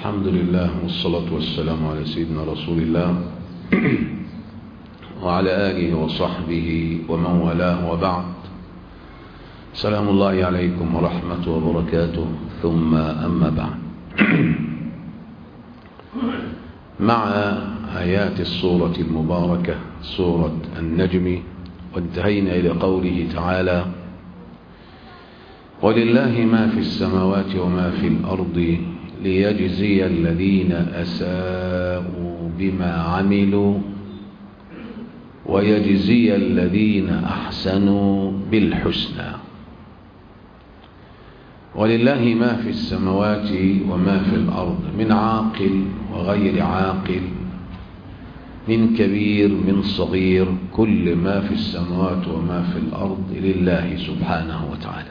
الحمد لله والصلاة والسلام على سيدنا رسول الله وعلى آله وصحبه ومن والاه، وبعد. سلام الله عليكم ورحمته وبركاته، ثم أما بعد. مع آيات السورة المباركة سورة النجم، وانتهينا إلى قوله تعالى: ولله ما في السماوات وما في الأرض ليجزي الذين أساءوا بما عملوا ويجزي الذين أحسنوا بالحسنى. ولله ما في السماوات وما في الأرض، من عاقل وغير عاقل، من كبير من صغير، كل ما في السماوات وما في الأرض لله سبحانه وتعالى.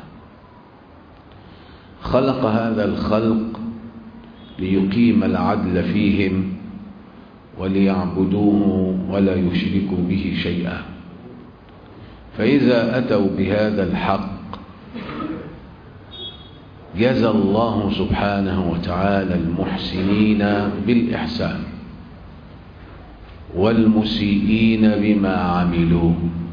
خلق هذا الخلق ليقيم العدل فيهم وليعبدوه ولا يشركوا به شيئا، فإذا أتوا بهذا الحق جزى الله سبحانه وتعالى المحسنين بالإحسان والمسيئين بما عملوا،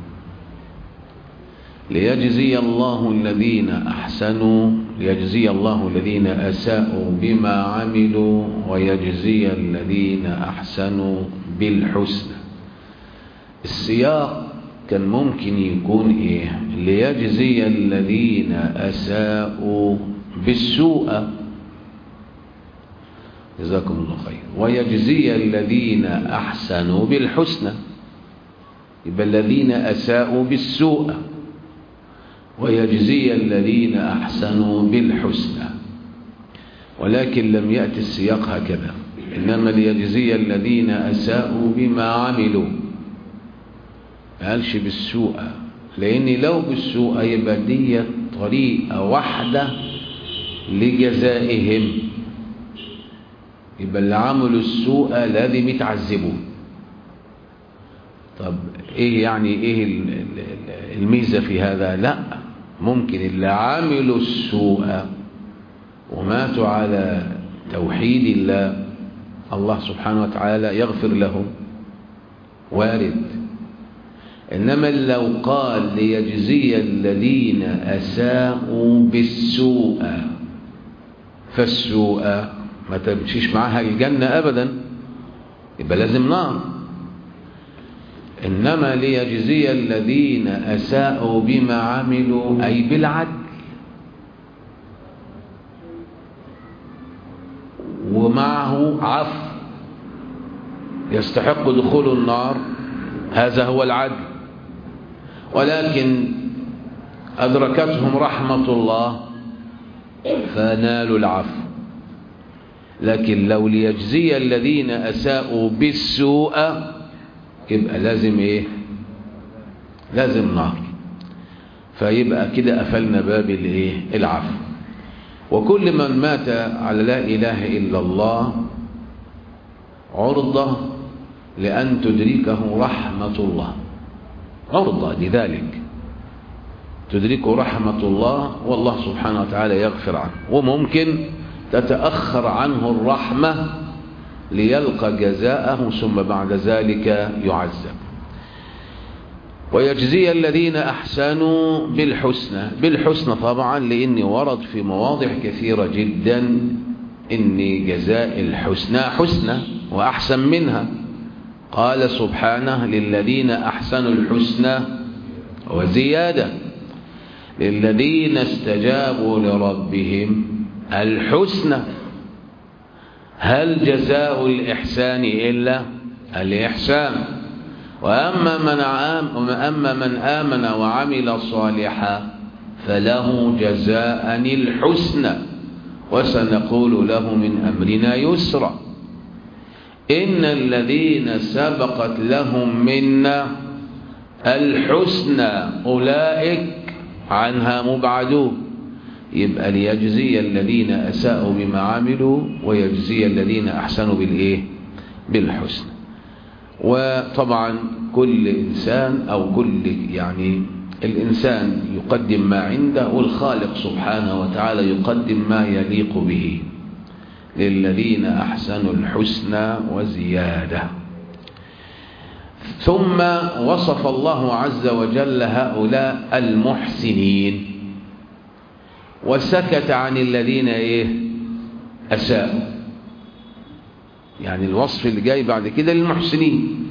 ليجزي الله الذين أحسنوا، ليجزي الله الذين أساءوا بما عملوا ويجزي الذين أحسنوا بالحسنى. السياق كان ممكن يكون إيه؟ ليجزي الذين أساءوا بالسوء، جزاكم الله خير، ويجزي الذين أحسنوا بالحسنى. يبقى الذين أساءوا بالسوء ويجزي الذين أحسنوا بالحسنى، ولكن لم يأتي السياق هكذا، إنما ليجزي الذين أساءوا بما عملوا، ما قالش بالسوء، لأن لو بالسوء يبقى دي طريقة واحدة لجزائهم، يبقى اللي عملوا السوء لازم يتعذبوا. طب ايه يعني ايه الميزة في هذا؟ لا، ممكن اللي عملوا السوء وماتوا على توحيد الله، الله سبحانه وتعالى يغفر لهم، وارد. إنما لو قال ليجزي الذين أساءوا بالسوء، فالسوء ما تمشيش معها الجنة أبدا، يبقى لازم نار. إنما ليجزي الذين أساءوا بما عملوا أي بالعدل، ومعه عفو، يستحق دخول النار، هذا هو العدل، ولكن أدركتهم رحمة الله فنالوا العفو. لكن لو ليجزي الذين أساءوا بالسوء يبقى لازم ايه؟ لازم نار. فيبقى كده قفلنا باب الايه؟ العفو. وكل من مات على لا اله الا الله عرضة لأن تدركه رحمة الله، عرضة لذلك، تدركه رحمة الله والله سبحانه وتعالى يغفر عنه، وممكن تتأخر عنه الرحمة ليلقى جزاءه ثم بعد ذلك يعذب. ويجزي الذين أحسنوا بالحسنى، بالحسنى طبعا لأن ورد في مواضع كثيرة جدا إن جزاء الحسنى حسنى وأحسن منها. قال سبحانه: للذين أحسنوا الحسنى وزيادة، للذين استجابوا لربهم الحسنى. هل جزاء الإحسان إلا الإحسان؟ وأما من آمن وعمل صالحا فله جزاء الحسنى وسنقول له من أمرنا يسرا. إن الذين سبقت لهم منا الحسنى أولئك عنها مبعدون. يبقى ليجزي الذين أساءوا بما عملوا ويجزي الذين أحسنوا بالإيه؟ بالحسن. وطبعا كل إنسان أو كل يعني الإنسان يقدم ما عنده، والخالق سبحانه وتعالى يقدم ما يليق به. للذين أحسنوا الحسنى وزيادة. ثم وصف الله عز وجل هؤلاء المحسنين وسكت عن الذين أساءوا. يعني الوصف اللي جاي بعد كده للمحسنين.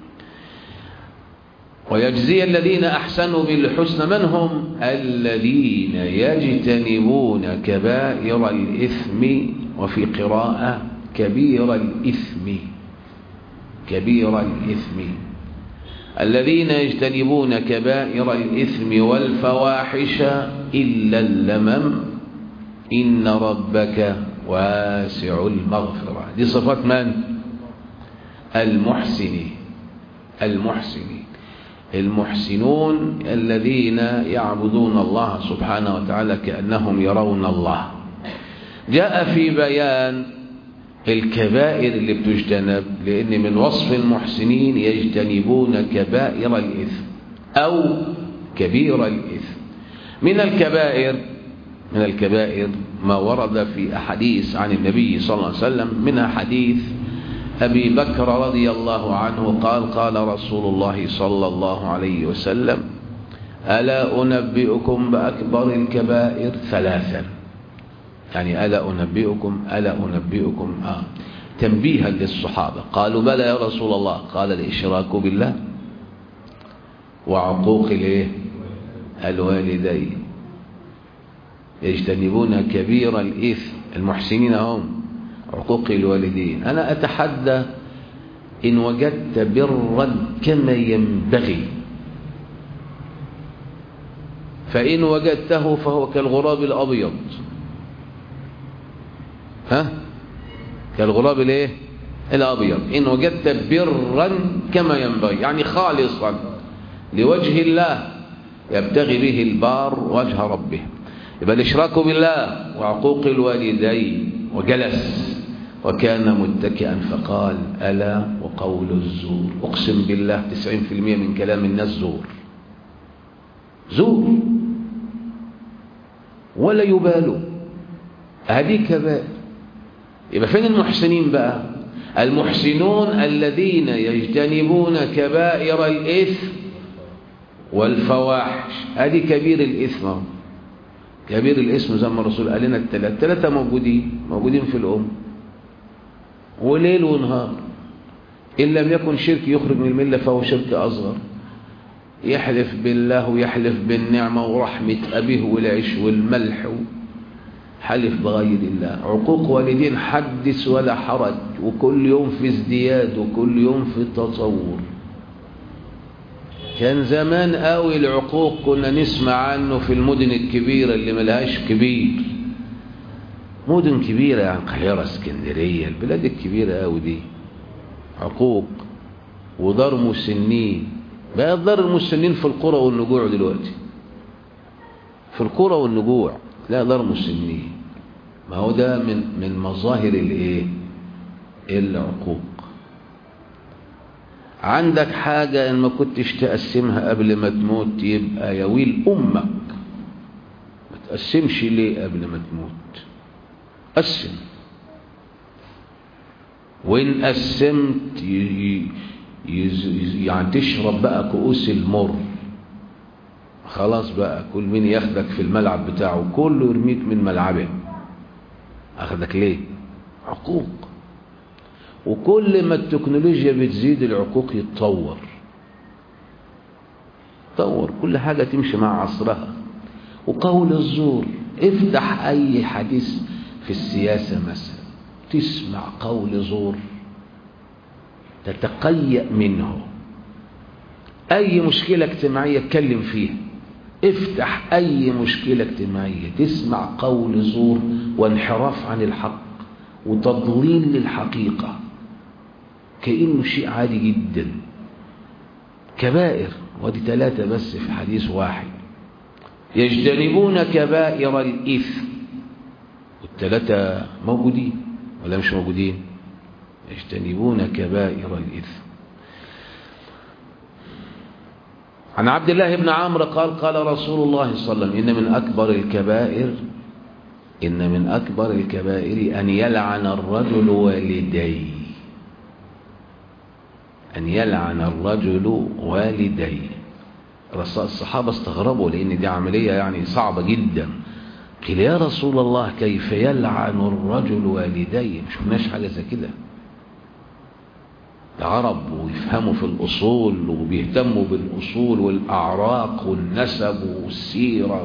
ويجزي الذين أحسنوا بالحسنى من هم؟ الذين يجتنبون كبائر الإثم، وفي قراءة كبير الإثم، كبير الإثم، الذين يجتنبون كبائر الإثم والفواحش إلا اللمم إن ربك واسع المغفرة. دي صفات من؟ المحسنين. المحسنين المحسنون الذين يعبدون الله سبحانه وتعالى كأنهم يرون الله. جاء في بيان الكبائر اللي بتجتنب، لأن من وصف المحسنين يجتنبون كبائر الإثم أو كبير الإثم. من الكبائر ما ورد في أحاديث عن النبي صلى الله عليه وسلم، منها حديث أبي بكر رضي الله عنه قال: قال رسول الله صلى الله عليه وسلم: ألا أنبئكم بأكبر الكبائر ثلاثا. يعني ألا أنبئكم تنبيها للصحابة. قالوا: بلى يا رسول الله. قال: الإشراك بالله وعقوق الوالدين. يجتنبون كبير الإثم، المحسنين هم عقوق الوالدين. أنا أتحدى إن وجدت برا كما ينبغي، فإن وجدته فهو كالغراب الأبيض. كالغراب الأبيض. إن وجدت برا كما ينبغي، يعني خالصا لوجه الله يبتغي به البار وجه ربه. يبقى الإشراك بالله وعقوق الوالدين. وجلس وكان متكئا فقال: ألا وقول الزور. أقسم بالله 90% من كلام الناس زور ولا يبالوا. هذه كبائر. يبقى فين المحسنين بقى؟ المحسنون الذين يجتنبون كبائر الإثم والفواحش. هذه كبير الإثم. كبير الإثم زي ما الرسول قال لنا الثلاثة موجودين في الأمة، وليل ونهار. إن لم يكن شرك يخرج من الملة فهو شرك أصغر. يحلف بالله ويحلف بالنعمة ورحمة أبيه والعيش والملح، حلف بغير الله. عقوق والدين حدث ولا حرج، وكل يوم في ازدياد وكل يوم في تطور. كان زمان قوي العقوق كنا نسمع عنه في المدن الكبيرة اللي ملهاش كبير. مدن كبيرة يعني القاهرة، اسكندرية، البلاد الكبيرة قوي دي عقوق ودار مسنين. بقى دار المسنين في القرى والنجوع دلوقتي. في القرى والنجوع لا دار مسنين. ما هو ده من مظاهر العقوق. عندك حاجة إن ما كنتش تقسمها قبل ما تموت يبقى يويل أمك. ما تقسمش ليه قبل ما تموت؟ قسم. وإن قسمت يعني تشرب بقى كؤوس المر. خلاص بقى كل مين ياخدك في الملعب بتاعه، كله يرميك من ملعبه. أخدك ليه؟ عقوق. وكل ما التكنولوجيا بتزيد العقوق يتطور. كل حاجة تمشي مع عصرها. وقول الزور. افتح أي حديث في السياسة مثلا تسمع قول زور تتقيأ منه. أي مشكلة اجتماعية اتكلم فيها. افتح أي مشكلة اجتماعية تسمع قول زور وانحراف عن الحق وتضليل للحقيقة كأنه شيء عادي جدا. كبائر، ودي 3 بس في حديث واحد. يجتنبون كبائر الإثم، وال3 موجودين ولا مش موجودين؟ يجتنبون كبائر الإثم. عن عبد الله بن عمرو قال: قال رسول الله صلى الله عليه وسلم: إن من أكبر الكبائر إن من أكبر الكبائر أن يلعن الرجل والديه، أن يلعن الرجل والديه. الصحابة استغربوا لأن دي عملية يعني صعبة جدا. قيل يا رسول الله كيف يلعن الرجل والديه؟ مش شفناش حاجة زي كده. عرب ويفهموا في الأصول وبيهتموا بالأصول والأعراق والنسب والسيرة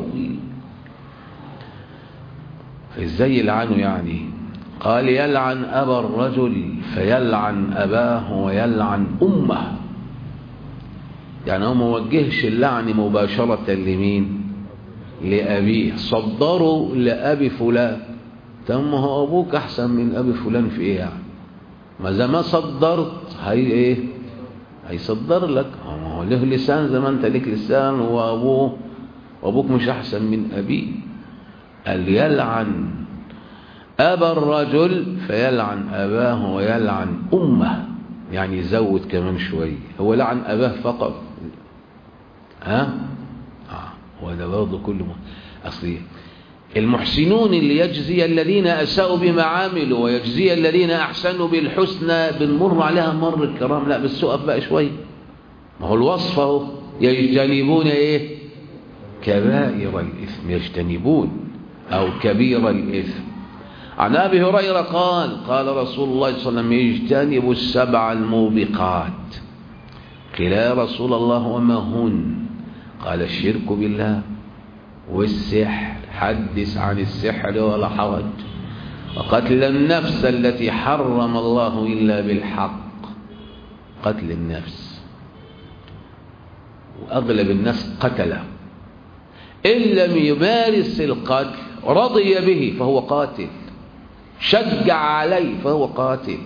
فإزاي يلعنوا يعني؟ قال يلعن أبا الرجل فيلعن أباه ويلعن أمه. يعني هو موجهش اللعن مباشرة لمين؟ لأبيه. صدروا لأبي فلان. تم هو أبوك أحسن من أبي فلان في إيه يعني؟ ما ما صدرت هي إيه؟ هيصدر لك. هو له لسان زي ما أنت لك لسان، وأبوك مش أحسن من أبيه. قال يلعن أبا الرجل فيلعن أباه ويلعن أمه، يعني يزود كمان شوية. هو لعن أباه فقط. وده برضه كله أصلي. المحسنون اللي يجزي الذين أساءوا بما عملوا ويجزي الذين أحسنوا بالحسنى بنمر عليها مر الكرام. لا بس اقف بقى شوية. ما هو الوصف اهو يجتنبون ايه؟ كبائر الإثم. يجتنبون أو كبير الإثم. عن أبي هريرة قال رسول الله صلى الله عليه وسلم يجتنب السبع الموبقات. قيل يا رسول الله وما هن؟ قال الشرك بالله والسحر، حدث عن السحر ولا حرج، وقتل النفس التي حرم الله إلا بالحق. قتل النفس، وأغلب الناس قتله. إن لم يمارس القتل رضي به فهو قاتل، شجع عليه فهو قاتل،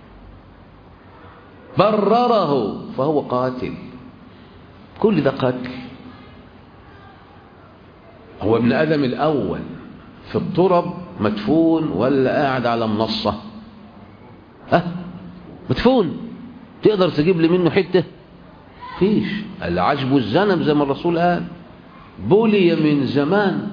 برره فهو قاتل. كل ده قتل. هو ابن آدم الأول في التراب مدفون ولا قاعد على منصة؟ مدفون. تقدر تجيب لي منه حتة؟ فيش. العجب الذنب زي ما الرسول قال، بلي من زمان.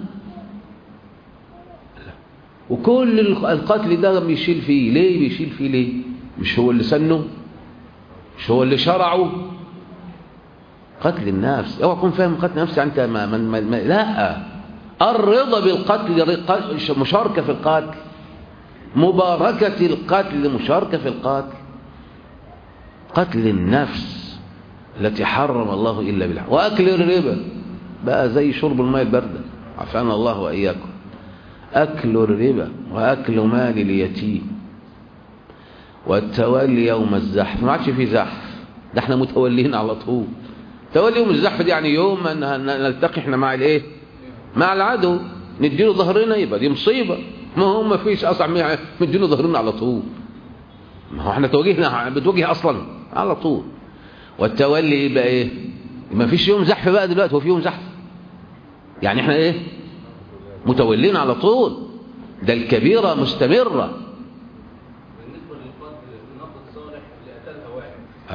وكل القتل ده بيشيل فيه ليه؟ بيشيل فيه ليه؟ مش هو اللي سنه؟ مش هو اللي شرعه؟ قتل النفس. اوعى تكون فاهم قتل النفس يعني انت لا. الرضا بالقتل مشاركة في القتل، مباركة القتل مشاركة في القتل. قتل النفس التي حرم الله إلا بالحق. وأكل الربا بقى زي شرب الماء الباردة، عافانا الله وإياكم. أكل الربا وأكل مال اليتيم والتولي يوم الزحف. ما عادش في زحف، ده احنا متولين على طول. تولي يوم الزحف دي يعني يوم نلتقي احنا مع الايه؟ مع العدو، نديله ظهرنا، يبقى دي مصيبة. ما هو ما فيش اصلا نديله ظهرنا على طول. ما هو احنا توجيهنا بتوجه اصلا على طول. والتولي يبقى ايه؟ ما فيش يوم زحف بقى دلوقتي. هو في يوم زحف يعني احنا ايه؟ متولين على طول. ده الكبيرة مستمرة. بالنسبة للفضل النقد الصالح اللي قتلها واحد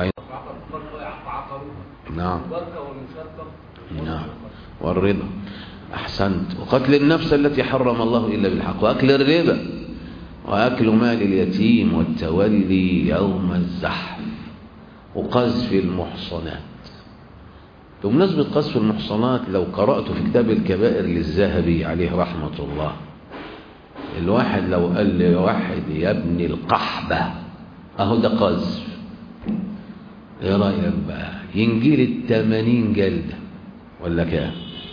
نعم البركة والمشاركة. نعم والرضا. أحسنت. وقتل النفس التي حرم الله إلا بالحق، وأكل الربا، وأكل مال اليتيم، والتولي يوم الزحف، وقذف المحصنات. بمناسبة قذف المحصنات، لو قرأت في كتاب الكبائر للذهبي عليه رحمة الله، الواحد لو قال لواحد يا ابن القحبة أهو ده قذف، ايه رأيك بقى؟ ينجلد 80 جلدة ولا كام؟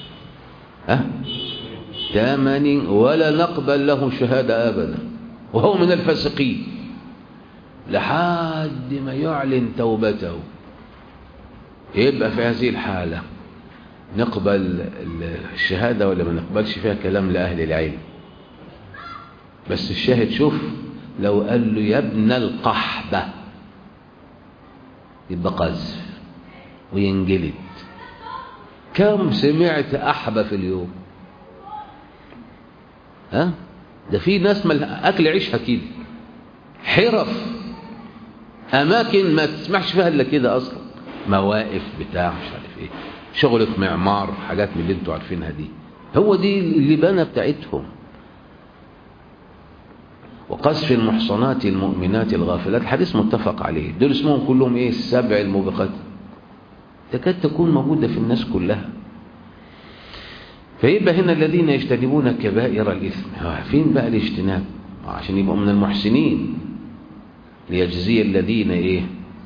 80 ولا نقبل له شهادة أبدا، وهو من الفاسقين، لحد ما يعلن توبته. يبقى في هذه الحالة نقبل الشهادة ولا ما نقبلش؟ فيها كلام لأهل العلم. بس الشاهد شوف، لو قال له يا ابن القحبة يبقى قذف وينجلد. كم سمعت أحبة في اليوم؟ ده في ناس أكل عيشها كده، حرف، أماكن ما تسمعش فيها إلا كده أصلا، مواقف بتاع مش عارف إيه، شغلة معمار، حاجات من اللي انتوا عارفينها دي. هو دي اللبانة بتاعتهم. وقذف المحصنات المؤمنات الغافلات، الحديث متفق عليه. دول اسمهم كلهم ايه؟ السبع الموبقات، تكاد تكون موجودة في الناس كلها. فيبقى هنا الذين يجتنبون كبائر الإثم، فين بقى الاجتناب؟ عشان يبقوا من المحسنين، ليجزي الذين ايه؟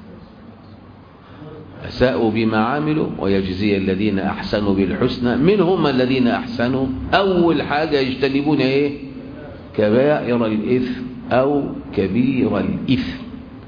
أساءوا بما عملوا ويجزي الذين أحسنوا بالحسنى. من هم الذين أحسنوا؟ أول حاجة يجتنبون ايه؟ كبائر الإثم أو كبير الإثم.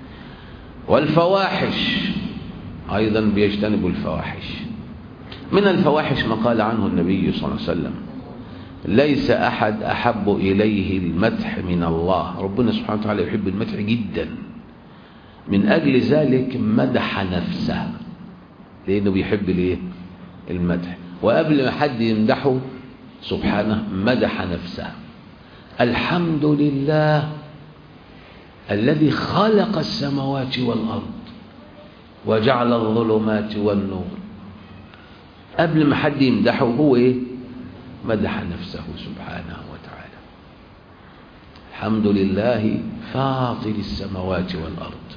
والفواحش أيضا بيجتنبوا الفواحش. من الفواحش ما قال عنه النبي صلى الله عليه وسلم: ليس أحد أحب إليه المدح من الله. ربنا سبحانه وتعالى يحب المدح جدا، من أجل ذلك مدح نفسه، لأنه بيحب الايه؟ المدح. وقبل ما حد يمدحه سبحانه مدح نفسه: الحمد لله الذي خلق السماوات والأرض وجعل الظلمات والنور. قبل ما حد يمدحه هو ايه؟ مدح نفسه سبحانه وتعالى. الحمد لله فاطر السماوات والأرض،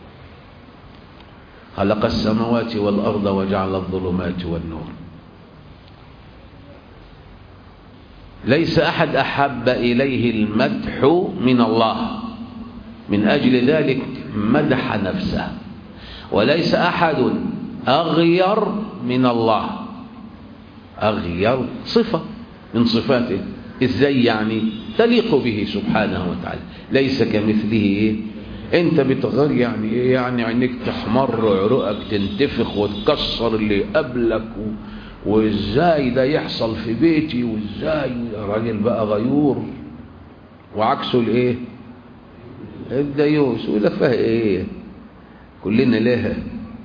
خلق السماوات والأرض وجعل الظلمات والنور. ليس أحد أحب إليه المدح من الله، من أجل ذلك مدح نفسه. وليس أحد أغير من الله. أغير صفة من صفاته، إزاي يعني؟ تليق به سبحانه وتعالى. ليس كمثله إيه؟ أنت بتغير يعني إيه؟ يعني عينيك تحمر وعروقك تنتفخ وتكسر اللي قبلك وإزاي ده يحصل في بيتي، وإزاي الراجل بقى غيور. وعكسه الإيه؟ الديوس. ولا فيها إيه؟ كلنا لها.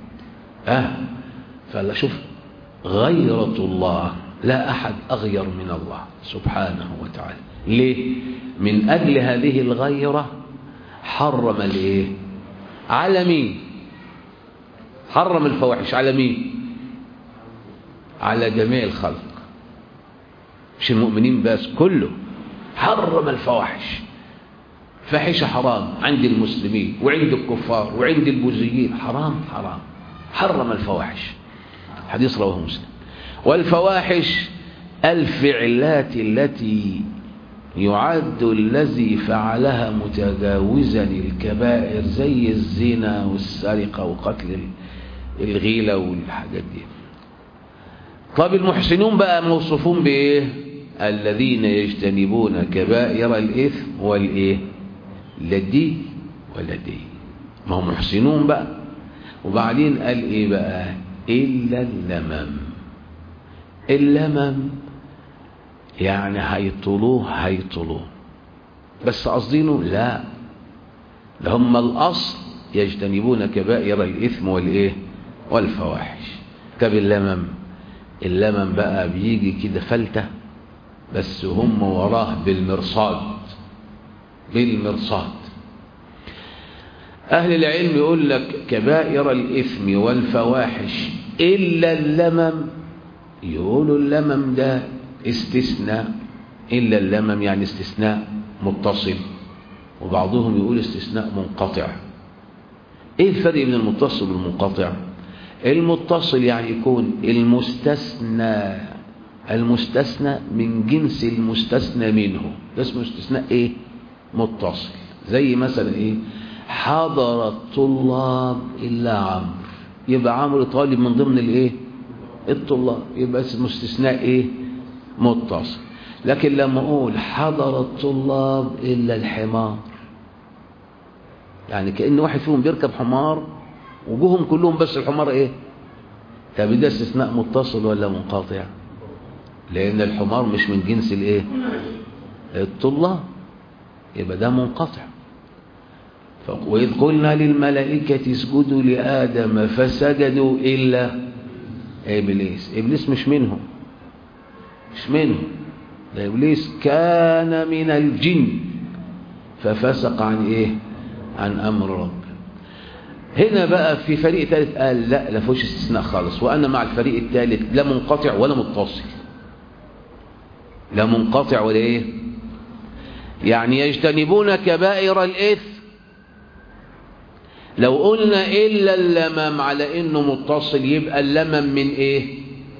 فلا شوف، غيرة الله لا أحد أغير من الله سبحانه وتعالى. ليه؟ من أجل هذه الغيرة حرم الإيه؟ على مين؟ حرم الفواحش على مين؟ على جميع الخلق، مش المؤمنين بس، كله. حرم الفواحش. فاحشة حرام عند المسلمين وعند الكفار وعند البوذيين، حرام حرام. حرم الفواحش. حديث رواه مسلم. والفواحش الفعلات التي يعد الذي فعلها متجاوزا الكبائر، زي الزنا والسرقة وقتل الغيلة والحاجات دي. طب المحسنون بقى موصوفون بإيه؟ الذين يجتنبون كبائر الإثم والإيه؟ لدي ولدي. ما هم محسنون بقى. وبعدين قال إيه بقى؟ إلا اللمم. اللمم يعني هيطلوه بس قصدينه لا، هم الأصل يجتنبون كبائر الإثم والإيه؟ والفواحش. طب اللمم بقى بيجي كده فلتة، بس هم وراه بالمرصاد. أهل العلم يقول لك كبائر الإثم والفواحش إلا اللمم. يقولوا اللمم ده استثناء. إلا اللمم يعني استثناء متصل، وبعضهم يقول استثناء منقطع. إيه الفرق بين المتصل والمنقطع؟ المتصل يعني يكون المستثنى من جنس المستثنى منه، ده اسمه استثناء ايه؟ متصل. زي مثلا ايه؟ حضر الطلاب الا عمرو، يبقى عمرو طالب من ضمن الايه؟ الطلاب، يبقى اسمه استثناء ايه؟ متصل. لكن لما اقول حضر الطلاب الا الحمار، يعني كأن واحد فيهم بيركب حمار وجوهم كلهم بس الحمار ايه؟ طب ده استثناء متصل ولا منقطع؟ لأن الحمار مش من جنس الايه؟ الطلاب، يبقى ده منقطع. وإذ قلنا للملائكة اسجدوا لآدم فسجدوا إلا إبليس. إبليس مش منهم، ده إبليس كان من الجن ففسق عن ايه؟ عن أمر رب. هنا بقى في فريق ثالث قال لا فيهوش استثناء خالص، وأنا مع الفريق الثالث، لا منقطع ولا متصل، لا منقطع ولا ايه؟ يعني يجتنبون كبائر الإثم. لو قلنا إلا اللمم على إنه متصل يبقى اللمم من إيه؟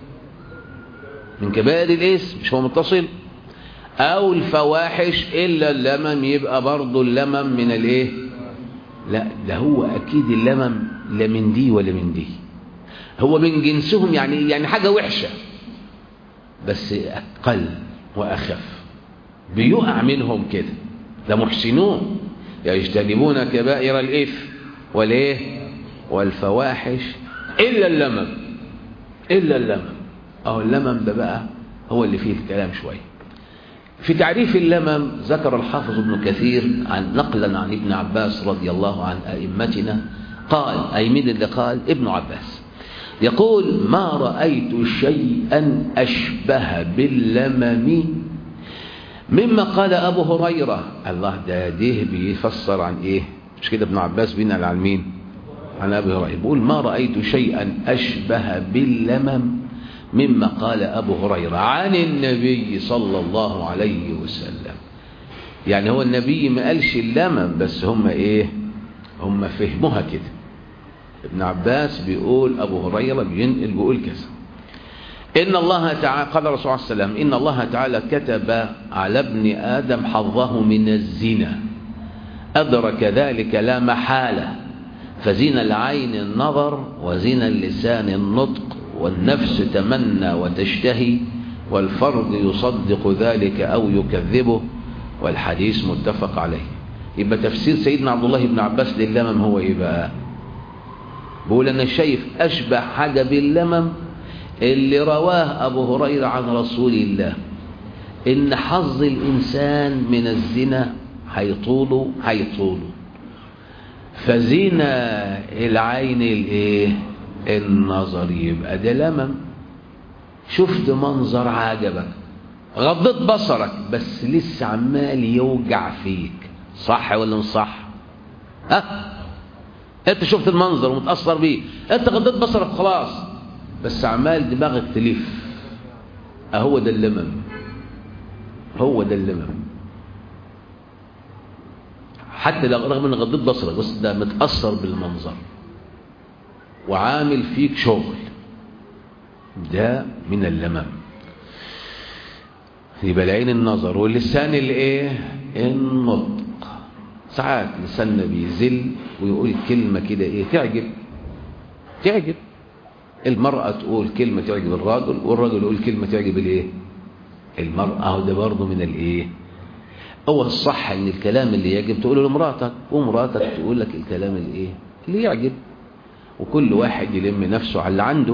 من كبائر الإثم، مش هو متصل؟ أو الفواحش إلا اللمم يبقى برضو اللمم من الإيه؟ لا، ده هو أكيد اللمم لا من دي ولا من دي، هو من جنسهم، يعني حاجة وحشة بس أقل وأخف، بيقع منهم كده. ده محسنون يجتنبون كبائر الإثم والإيه؟ والفواحش إلا اللمم. إلا اللمم، أو اللمم ده بقى هو اللي فيه الكلام شوية. في تعريف اللمم ذكر الحافظ ابن كثير نقلا عن ابن عباس رضي الله عن أئمتنا قال، أي من اللي قال؟ ابن عباس يقول: ما رأيت شيئا أشبه باللمم مما قال أبو هريرة. الله، ده بيفسر عن إيه؟ مش كده ابن عباس بينقل عن مين؟ عن أبي هريرة. بيقول: ما رأيت شيئا أشبه باللمم مما قال أبو هريرة عن النبي صلى الله عليه وسلم. يعني هو النبي ما قالش اللمم، بس هم إيه؟ هم فهموها كده. ابن عباس بيقول أبو هريرة بينقل بيقول كذا. إن الله تعالى قال الرسول صلى الله عليه وسلم: إن الله تعالى كتب على ابن آدم حظه من الزنا، أدرك ذلك لا محالة، فزنا العين النظر، وزنا اللسان النطق، والنفس تمنى وتشتهي، والفرد يصدق ذلك أو يكذبه، والحديث متفق عليه. يبقى تفسير سيدنا عبد الله بن عباس لللمم هو إيه بقى؟ بقول أنا شايف أشبه حاجة باللمم اللي رواه أبو هريرة عن رسول الله، إن حظ الإنسان من الزنا هيطوله، فزنا العين الإيه؟ النظر، يبقى ده لمم. شفت منظر عجبك، غضت بصرك، بس لسه عمال يوجع فيك، صح ولا مش صح؟ انت شفت المنظر ومتأثر بيه، انت غضت بصرك خلاص، بس عمال دماغك تلف. اهو ده اللمم، هو ده اللمم. حتى رغم ان غضت بصرك، بس ده متأثر بالمنظر وعامل فيك شغل، ده من اللمم. يبقى العين النظر، واللسان الايه؟ النطق. ساعات لساننا بيزل ويقول كلمة كده ايه؟ تعجب المرأة، تقول كلمة تعجب الراجل، والراجل يقول كلمة تعجب الايه؟ المرأة. اهو ده برضه من الايه؟ هو الصح ان الكلام اللي يعجب تقوله لمراتك، ومراتك تقول لك الكلام الايه؟ اللي يعجب، وكل واحد يلم نفسه على اللي عنده.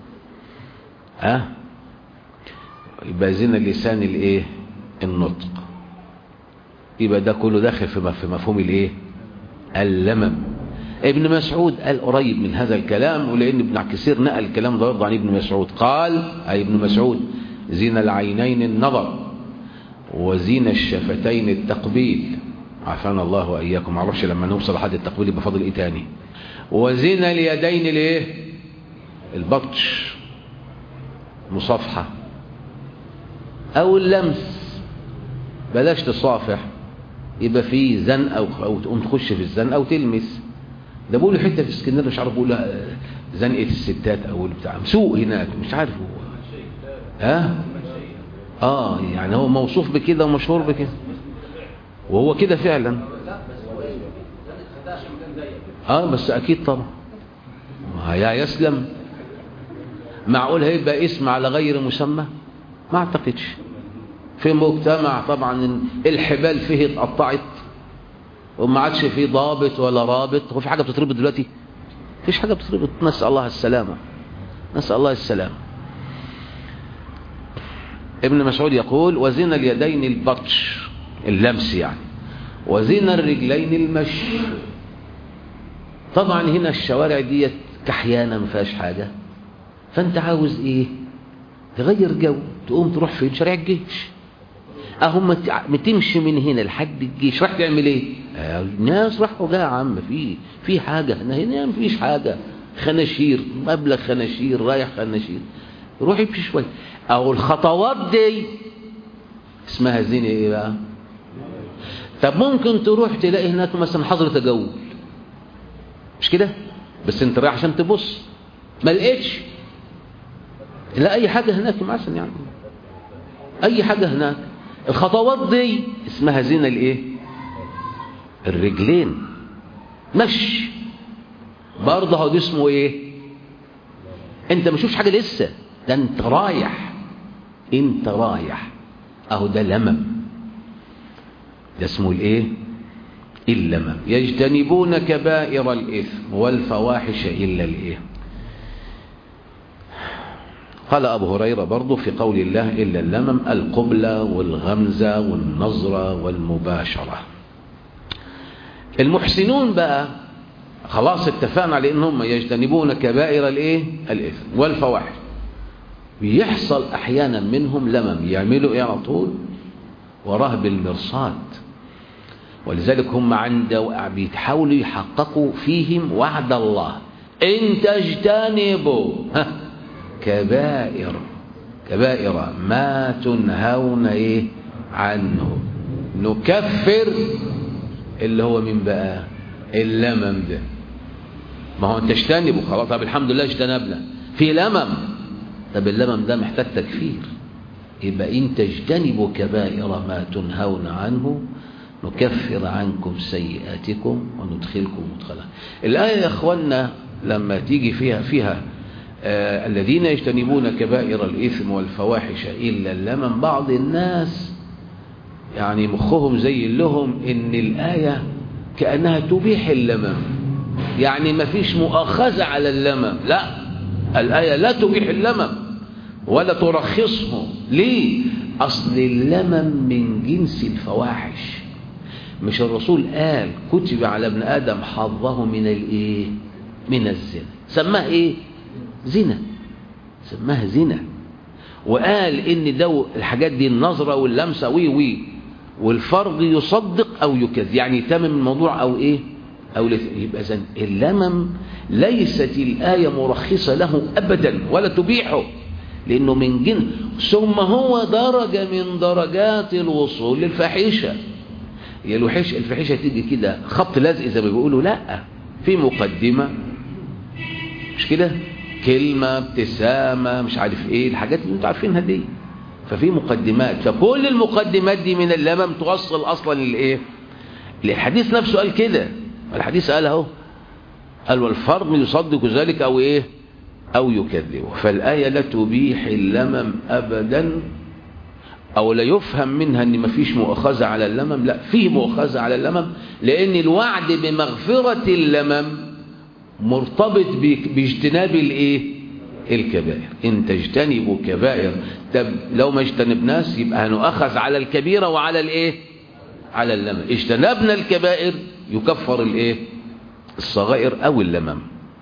يبقى زنا اللسان الايه؟ النطق. يبقى ده كله داخل في مفهوم الايه؟ اللمم. ابن مسعود قال قريب من هذا الكلام، ولان ابن كثير نقل الكلام ده برضه عن ابن مسعود، قال اي ابن مسعود: زنا العينين النظر، وزنا الشفتين التقبيل. عافانا الله واياكم، معرفش لما نوصل لحد التقبيل يبقى فاضل ايه تاني. وزنا اليدين الايه؟ البطش، مصافحة او اللمس، بلاش تصافح، يبقى في زنقه او تقوم تخش في الزنقه او تلمس. ده بقول حته في اسكندريه مش عارف بقول زنقه الستات او بتاع سوق هناك، مش عارف هو يعني هو موصوف بكده ومشهور بكده، وهو كده فعلا. بس اكيد طبعا يا يسلم. معقول هيبقى اسم على غير مسمى؟ ما اعتقدش. في مجتمع طبعا الحبال فيه اتقطعت وما عادش فيه ضابط ولا رابط. هو في حاجه بتتربط دلوقتي؟ مفيش حاجه بتتربط. نسال الله السلامه، نسال الله السلامه. ابن مسعود يقول: وزنا اليدين البطش، اللمس يعني، وزنا الرجلين المشي. طبعا هنا الشوارع ديت كحيانه ما فيهاش حاجه، فانت عاوز ايه؟ تغير جو، تقوم تروح فين؟ شارع الجيش. اهم تمشي من هنا لحد الجيش، راح تعمل ايه؟ الناس راحوا جايه يا عم، في حاجه هنا مفيش حاجه، خناشير، مبلغ خناشير، رايح خناشير، روح يمشي شويه. او الخطوات دي اسمها زنا ايه بقى؟ طب ممكن تروح تلاقي هناك مثلا حظر تجول، مش كده؟ بس انت رايح عشان تبص، ما لقيتش، لا اي حاجه هناك مثلا، يعني اي حاجه هناك. الخطوات دي اسمها زنا الايه؟ الرجلين. مشي برضه هو اسمه ايه؟ انت ما شوفش حاجه لسه، ده انت رايح، انت رايح، اهو ده لمم، ده اسمه الايه؟ اللمم. يجتنبون كبائر الاثم والفواحش الا الايه؟ قال ابو هريره برضه في قول الله الا اللمم القبلة والغمزة والنظرة والمباشرة. المحسنون بقى خلاص اتفقنا على انهم يجتنبون كبائر الايه؟ الاثم والفواحش. بيحصل احيانا منهم لمم، يعملوا ايه على طول؟ وراه بالمرصاد. ولذلك هم بيحاولوا يحققوا فيهم وعد الله، ان تجتنبوا كبائر ما تنهون ايه عنه نكفر، اللي هو من بقى اللمم ده. ما هو انت اجتنبوا خلاص، طب الحمد لله اجتنبنا، في لمم، طب اللمم ده محتاج تكفير، يبقى ان تجتنبوا كبائر ما تنهون عنه نكفر عنكم سيئاتكم وندخلكم مدخلا. الآية يا اخوانا لما تيجي فيها الذين يجتنبون كبائر الإثم والفواحش إلا اللمم، بعض الناس يعني مخهم زي لهم إن الآية كأنها تبيح اللمم، يعني ما فيش مؤاخذة على اللمم. لا، الآية لا تبيح اللمم ولا ترخصه. ليه؟ أصل اللمم من جنس الفواحش. مش الرسول قال كتب على ابن آدم حظه من الايه؟ من الزنا. سماه ايه؟ زنا، سماها زنا. وقال ان ده الحاجات دي النظرة واللمسة والفرض يصدق او يكذب، يعني يتمم الموضوع او ايه؟ او يبقى زن. اللمم ليست الآية مرخصة له ابدا ولا تبيحه، لانه من جنس، ثم هو درجة من درجات الوصول للفاحشة. هي الفاحشة تيجي كده خبط لازق زي ما بيقولوا؟ لا، في مقدمة، مش كده؟ كلمة، ابتسامة، مش عارف ايه الحاجات اللي انتوا عارفينها دي. ففي مقدمات، فكل المقدمات دي من اللمم توصل اصلا للايه؟ الحديث نفسه قال كده، الحديث قال اهو، قال والفرض يصدق ذلك او ايه؟ او يكذبه. فالآية لا تبيح اللمم ابدا، او لا يفهم منها ان مفيش مؤاخذة على اللمم. لا، فيه مؤاخذة على اللمم، لان الوعد بمغفرة اللمم مرتبط باجتناب الايه؟ الكبائر. ان تجتنبوا كبائر، طب لو ما اجتنبناش يبقى هنؤخذ على الكبيرة وعلى الايه؟ على اللمم. اجتنبنا الكبائر يكفر الايه؟ الصغائر او اللمم.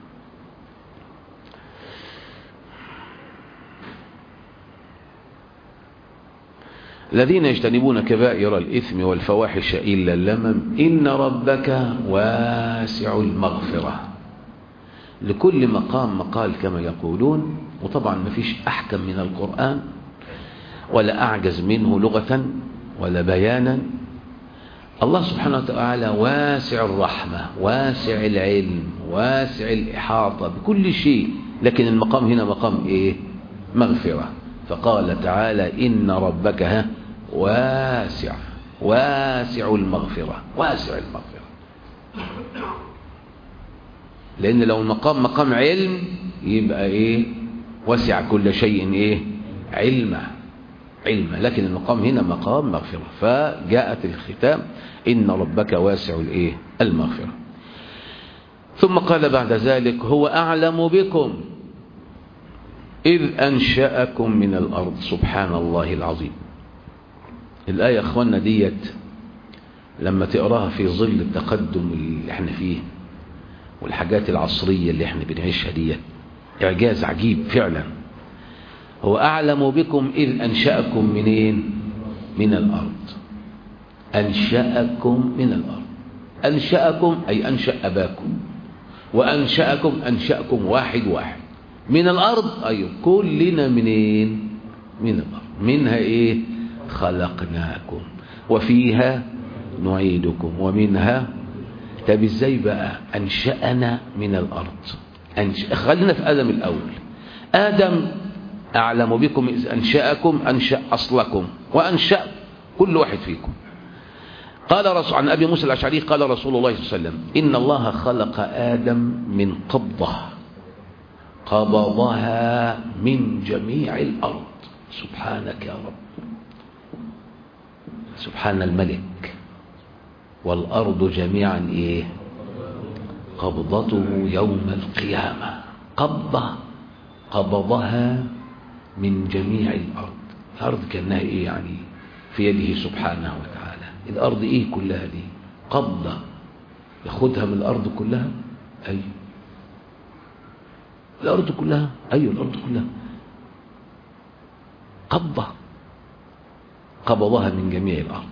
الذين يجتنبون كبائر الإثم والفواحش إلا اللمم إن ربك واسع المغفرة. لكل مقام مقال كما يقولون، وطبعا ما فيش أحكم من القرآن ولا أعجز منه لغة ولا بيانا. الله سبحانه وتعالى واسع الرحمة، واسع العلم، واسع الإحاطة بكل شيء، لكن المقام هنا مقام إيه؟ مغفرة. فقال تعالى إن ربك واسع المغفرة، واسع المغفرة. لأن لو المقام مقام علم يبقى إيه؟ وسع كل شيء إيه؟ علما، لكن المقام هنا مقام مغفرة، فجاءت الختام إن ربك واسع الإيه؟ المغفرة. ثم قال بعد ذلك هو أعلم بكم إذ أنشأكم من الأرض. سبحان الله العظيم. الآية يا أخوانا ديت لما تقراها في ظل التقدم اللي احنا فيه والحاجات العصرية اللي احنا بنعيشها ديت، إعجاز عجيب فعلا. هو أعلم بكم إذ أنشأكم منين؟ من الأرض. أنشأكم من الأرض. أنشأكم أي أنشأ أباكم، وأنشأكم أنشأكم واحد من الأرض. أيوة، كلنا منين؟ من الأرض. منها إيه؟ خلقناكم وفيها نعيدكم ومنها. طب ازاي بقى أنشأنا من الأرض؟ خلينا في آدم الأول. آدم أعلم بكم إذ أنشأكم، أنشأ أصلكم وأنشأ كل واحد فيكم. قال رسول عن أبي موسى الأشعري قال رسول الله صلى الله عليه وسلم إن الله خلق آدم من قبضة قبضها من جميع الأرض. سبحانك يا رب، سبحان الملك. والأرض جميعا إيه؟ قبضته يوم القيامة. قبضة قبضها من جميع الأرض. الأرض كأنها إيه يعني؟ في يده سبحانه وتعالى. الأرض إيه كلها دي؟ قبضة ياخدها من الأرض كلها. أيوه الأرض كلها، أيوه الأرض كلها قبضة قبضها من جميع الأرض.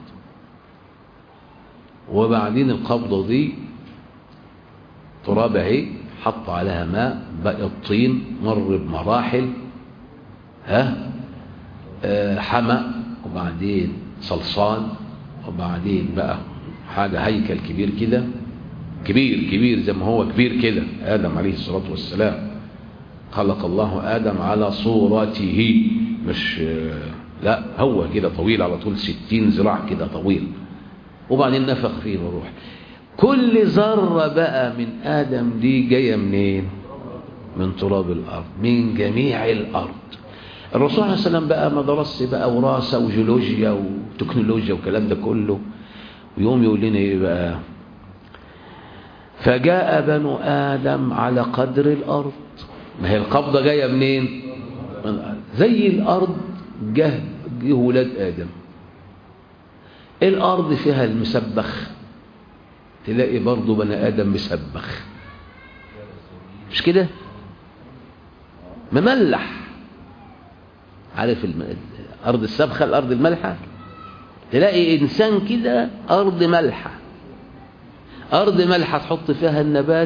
وبعدين القبضة دي تراب اهي، حط عليها ماء، بقى الطين، مر بمراحل، حمأ، وبعدين صلصال، وبعدين بقى حاجة هيكل كبير كده، كبير زي ما هو كبير كده. آدم عليه الصلاة والسلام خلق الله آدم على صورته، مش لا هو كده طويل على طول 60 ذراع كده طويل، وبعدين نفخ فيه الروح. كل ذرة بقى من آدم دي جاية منين؟ من تراب الأرض، من جميع الأرض. الرسول عليه السلام بقى ما درس بقى وراثة وجيولوجيا وتكنولوجيا والكلام ده كله، ويوم يقول لنا ايه بقى؟ فجاء بنو آدم على قدر الأرض. ما هي القبضة جاية منين؟ من الأرض. زي الأرض جه ولاد آدم. الأرض فيها المسبخ، تلاقي برضو بني آدم مسبخ، مش كده؟ مملح. عارف أرض السبخة، الأرض الملحة، تلاقي إنسان كده أرض ملحة. أرض ملحة تحط فيها النبات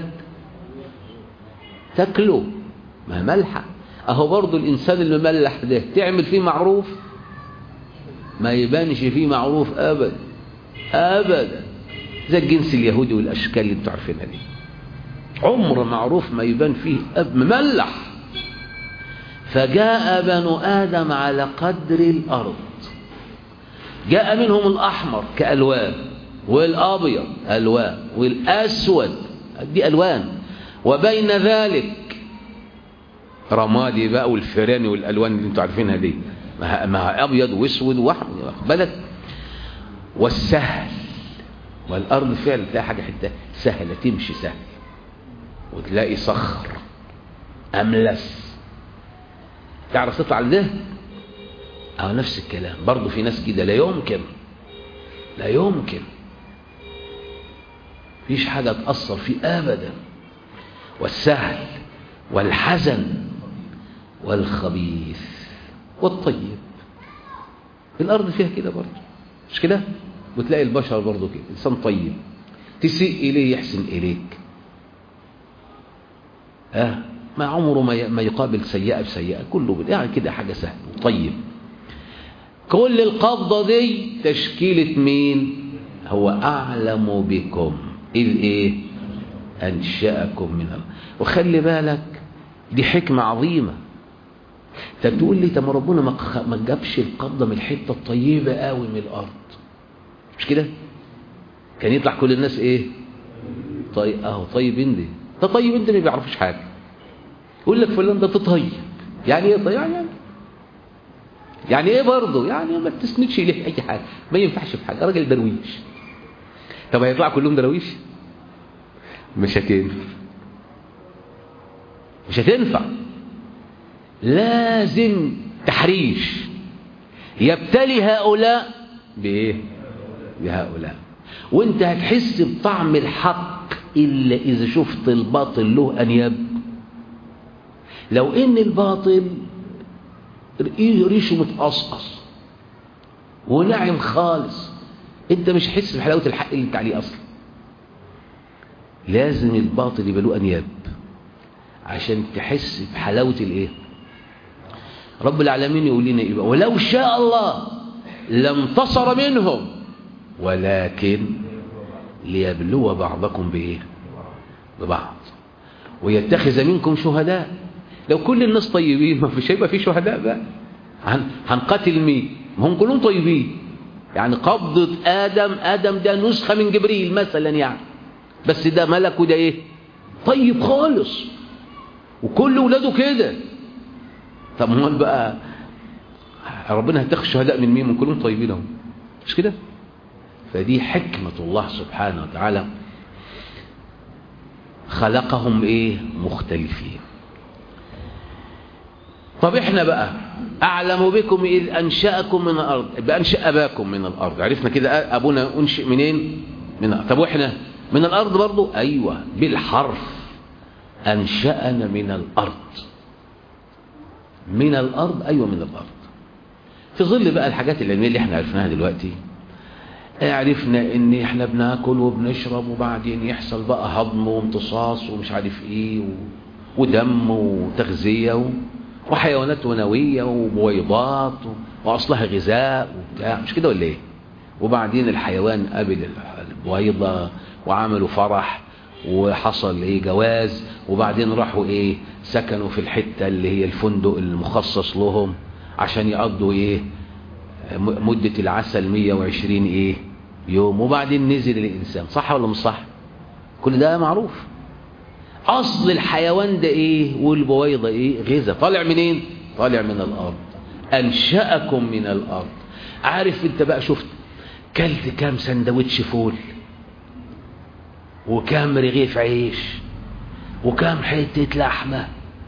تاكله، ما ملحة. أهو برضو الإنسان المملح ده تعمل فيه معروف ما يبانش فيه معروف أبدا أبدا، زي الجنس اليهودي والأشكال اللي انتوا عارفينها دي، عمر معروف ما يبان فيه مملح. فجاء بنو آدم على قدر الأرض، جاء منهم الأحمر كألوان، والأبيض ألوان، والأسود دي ألوان، وبين ذلك رمادي بقى والفيراني والألوان اللي انتوا عارفينها دي، ما أبيض وأسود وأحمر بالك. والسهل، والأرض فعلا تلاقي حاجة حتى سهلة تمشي سهل، وتلاقي صخر أملس تعرف تطلع لده. أو نفس الكلام برضو في ناس كده لا يمكن فيش حاجة تأثر فيه أبدا. والسهل والحزن والخبيث والطيب، الأرض فيها كده برضو، مش كده؟ وتلاقي البشر برضو كده، إنسان طيب تسيء إليه يحسن إليك، ما عمره ما يقابل سيئة بسيئة، كله يعني كده حاجة سهلة وطيب. كل القبضة دي تشكيلة مين؟ هو أعلم بكم إذ إيه؟ أنشأكم من الله. وخلي بالك دي حكمة عظيمة. انت تقول لي طب ربنا ما جابش القبضة من الحتة الطيبة قوي من الأرض، مش كده؟ كان يطلع كل الناس إيه؟ طيبين دي. ده طيبين دي ما بيعرفوش حاجة. يقول لك فلان ده طيب، يعني ايه طيب؟ يعني ايه برضه؟ يعني ما تسندش اليه اي حاجه، ما ينفعش في حاجه، راجل درويش. طب هيطلع كلهم درويش؟ مش هتنفع. لازم تحريش يبتلي هؤلاء بايه؟ بهؤلاء. وانت هتحس بطعم الحق الا اذا شفت الباطل له انياب. لو ان الباطل ريشه متقصقص وناعم خالص، انت مش هتحس بحلاوه الحق اللي انت عليه اصلا. لازم الباطل يبقى له انياب عشان تحس بحلاوه الايه. رب العالمين يقول لنا ايه بقى؟ ولو شاء الله لانتصر منهم ولكن ليبلو بعضكم بإيه؟ ببعض ويتخذ منكم شهداء. لو كل الناس طيبين ما فيش هيبقى في شهداء بقى. هنقتل مين؟ هم كلهم طيبين. يعني قبضة آدم ده نسخة من جبريل مثلا يعني، بس ده ملك وده ايه؟ طيب خالص، وكل ولاده كده. طب امال بقى ربنا هيتخذ شهداء من مين؟ من كلهم طيبين اهو، مش كده؟ فدي حكمة الله سبحانه وتعالى، خلقهم ايه؟ مختلفين. طب احنا بقى اعلم بكم اذ انشأكم من الارض، بانشأ اباكم من الارض. عرفنا كده ابونا انشئ منين؟ طب واحنا من الارض برضو؟ ايوه بالحرف، انشأنا من الارض. من الارض، ايوه من الارض. في ظل بقى الحاجات العلميه اللي احنا عرفناها دلوقتي، عرفنا ان احنا بناكل وبنشرب وبعدين يحصل بقى هضم وامتصاص ومش عارف ايه ودم وتغذيه وحيوانات منويه وبويضات واصلها غذاء وبتاع، مش كده ولا ايه؟ وبعدين الحيوان قابل البويضه وعملوا فرح وحصل ايه؟ جواز. وبعدين راحوا ايه؟ سكنوا في الحته اللي هي الفندق المخصص لهم عشان يقضوا ايه؟ مدة العسل 120 ايه؟ يوم. وبعدين نزل الانسان. صح ولا مش صح؟ كل ده معروف. اصل الحيوان ده ايه؟ والبويضة ايه؟ غذاء. طالع منين؟ طالع من الارض. انشأكم من الارض. عارف انت بقى شفت كلت كام سندوتش فول وكام رغيف عيش وكام حتة لحمة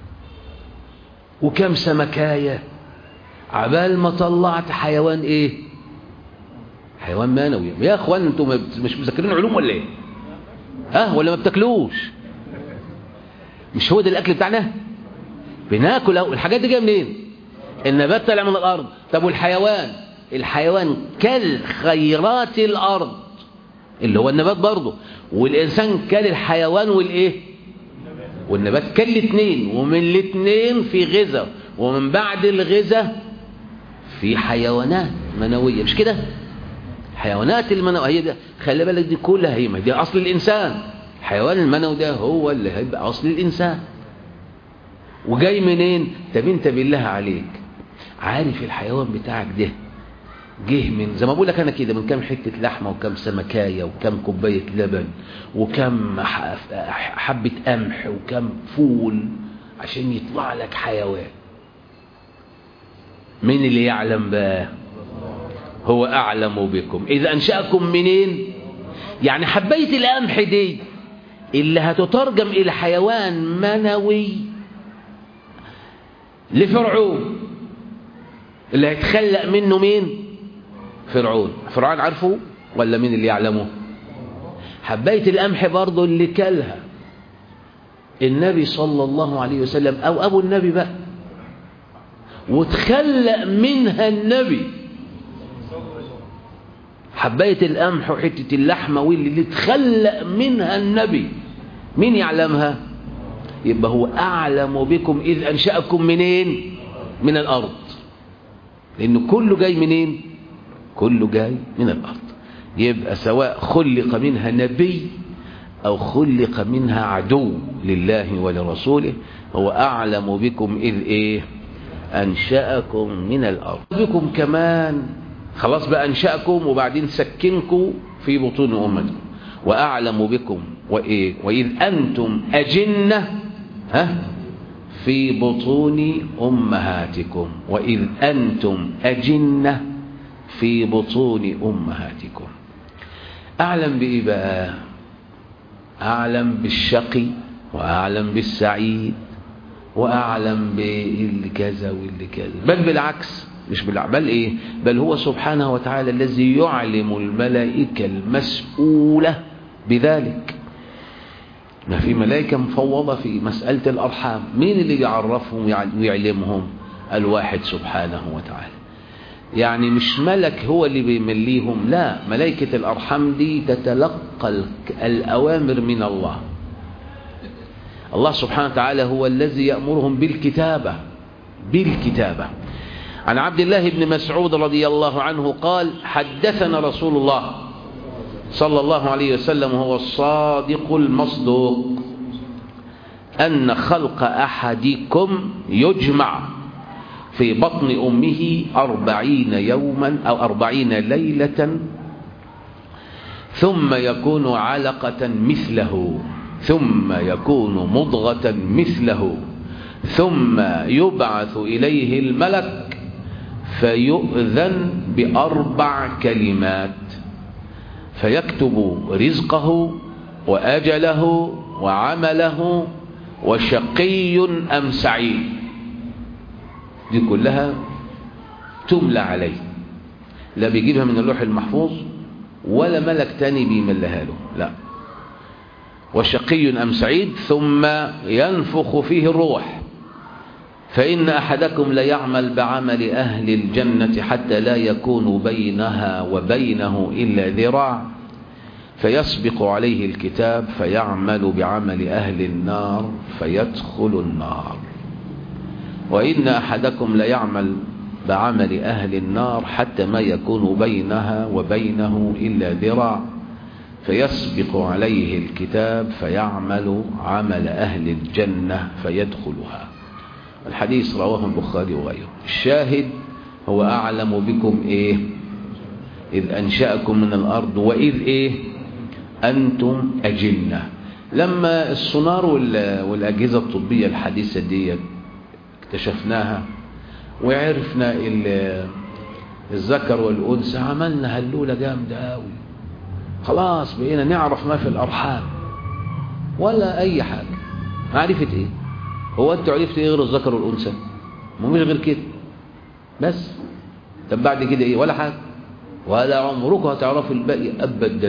وكام سمكاية عبال ما طلعت حيوان ايه؟ حيوان منوي. يا اخوان انتم مش مذاكرين علوم ولا ايه؟ ولا ما بتاكلوش؟ مش هو ده الاكل بتاعنا؟ بناكل اهو. الحاجات دي جايه منين؟ النبات طالع من الارض. طب والحيوان؟ الحيوان كل خيرات الارض اللي هو النبات برضه، والانسان كل الحيوان والايه؟ والنبات كل الاثنين، ومن الاثنين في غذاء، ومن بعد الغذاء في حيوانات منويه، مش كده؟ حيوانات المنويه هي ده. خلي بالك دي كلها هي دي اصل الانسان. الحيوان المنوي ده هو اللي هيبقى اصل الانسان. وجاي منين؟ طب انت بالله عليك عارف الحيوان بتاعك ده جه من، زي ما بقول لك انا كده، من كام حته لحمه وكام سمكايه وكام كوبايه لبن وكام حبه قمح وكام فول عشان يطلع لك حيوان؟ مين اللي يعلم بقى؟ هو اعلم بكم اذا انشأكم منين؟ يعني حبايه القمح دي اللي هتترجم الى حيوان منوي لفرعون، اللي هيتخلق منه مين؟ فرعون. فرعون عارفه ولا مين اللي يعلمه؟ حبايه القمح برضه اللي كلها النبي صلى الله عليه وسلم او ابو النبي بقى، وتخلق منها النبي. حبايه القمح وحته اللحمه واللي تخلق منها النبي، مين يعلمها؟ يبقى هو اعلم بكم اذ انشأكم منين؟ من الارض. لانه كله جاي منين؟ كله جاي من الارض. يبقى سواء خلق منها نبي او خلق منها عدو لله ولرسوله، هو اعلم بكم اذ ايه؟ انشأكم من الارض. بكم كمان خلاص بقى انشأكم وبعدين سكنكم في بطون امتكم. واعلم بكم وايه؟ واذ انتم اجنة في بطون امهاتكم. واذ انتم اجنة في بطون امهاتكم. اعلم بايه بقى؟ اعلم بالشقي واعلم بالسعيد واعلم باللي كذا واللي كذا، بل بالعكس، مش بل ايه؟ بل هو سبحانه وتعالى الذي يعلم الملائكة المسؤولة بذلك. ما في ملائكة مفوضة في مسألة الأرحام، مين اللي يعرفهم ويعلمهم؟ الواحد سبحانه وتعالى. يعني مش ملك هو اللي بيمليهم، لا، ملائكة الأرحام دي تتلقى الأوامر من الله. الله سبحانه وتعالى هو الذي يأمرهم بالكتابة. عن عبد الله بن مسعود رضي الله عنه قال: حدثنا رسول الله صلى الله عليه وسلم هو الصادق المصدوق أن خلق أحدكم يجمع في بطن أمه 40 يوما أو 40 ليلة ثم يكون علقة مثله ثم يكون مضغة مثله ثم يبعث إليه الملك فيؤذن ب4 كلمات فيكتب رزقه وأجله وعمله وشقي أم سعيد. دي كلها تملى عليه، لا بيجيبها من اللوح المحفوظ ولا ملك تاني بيملها له، لا. وشقي أم سعيد ثم ينفخ فيه الروح فإن أحدكم ليعمل بعمل أهل الجنة حتى لا يكون بينها وبينه إلا ذراع فيسبق عليه الكتاب فيعمل بعمل أهل النار فيدخل النار. وإن أحدكم ليعمل بعمل أهل النار حتى ما يكون بينها وبينه إلا ذراع فيسبق عليه الكتاب فيعمل عمل أهل الجنة فيدخلها. الحديث رواه البخاري وغيره. الشاهد هو أعلم بكم إيه؟ إذ أنشأكم من الأرض وإذ أنتم أجنة. لما السونار والأجهزة الطبية الحديثة دي اكتشفناها وعرفنا الذكر والأنثى عملنا هلولة جامدة قوي، خلاص بقينا نعرف ما في الأرحام ولا أي حاجة. معرفة إيه؟ هو أنتوا عرفتوا إيه غير الذكر والأنثى؟ مش غير كده بس. طب بعد كده إيه؟ ولا حاجة، ولا عمركم هتعرفوا الباقي أبدا.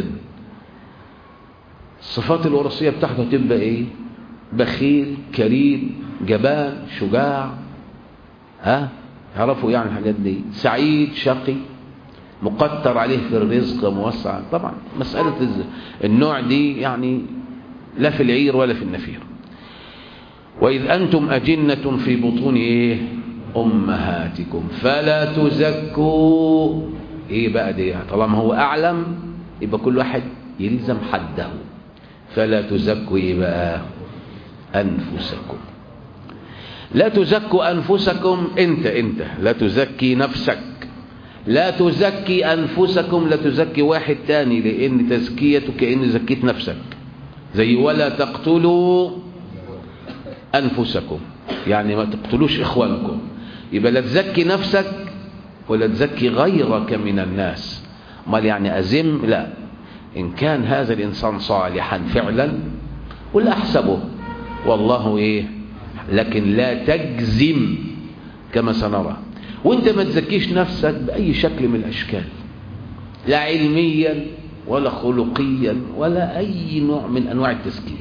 الصفات الوراثية بتاعته هتبقى إيه؟ بخيل، كريم، جبان، شجاع، يعرفوا يعني الحاجات دي. سعيد، شقي، مقتر عليه في الرزق، موسع. طبعا مسألة النوع دي يعني لا في العير ولا في النفير. وإذ أنتم أجنة في بطون أمهاتكم فلا تزكوا. إيه بقى دي؟ طالما هو أعلم يبقى كل واحد يلزم حده. فلا تزكوا إيه بقى؟ أنفسكم. لا تزكوا أنفسكم. أنت لا تزكي نفسك، لا تزكي أنفسكم، لا تزكي واحد تاني، لأن تزكيته كأن زكيت نفسك. زي ولا تقتلوا أنفسكم، يعني ما تقتلوش إخوانكم. يبقى لا تزكي نفسك ولا تزكي غيرك من الناس. ما يعني أزم؟ لا. إن كان هذا الإنسان صالحا فعلا ولا أحسبه والله لكن لا تجزم كما سنرى. وانت ما تزكيش نفسك بأي شكل من الأشكال، لا علميا ولا خلقيا ولا أي نوع من أنواع التزكية،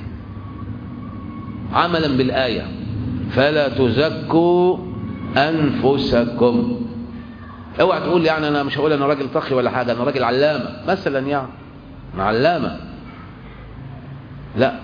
عملا بالآية فلا تزكوا أنفسكم. اوعى تقول يعني أنا مش هقول أنا راجل طخي ولا حاجة، أنا راجل علامة مثلا، يعني علامة. لا،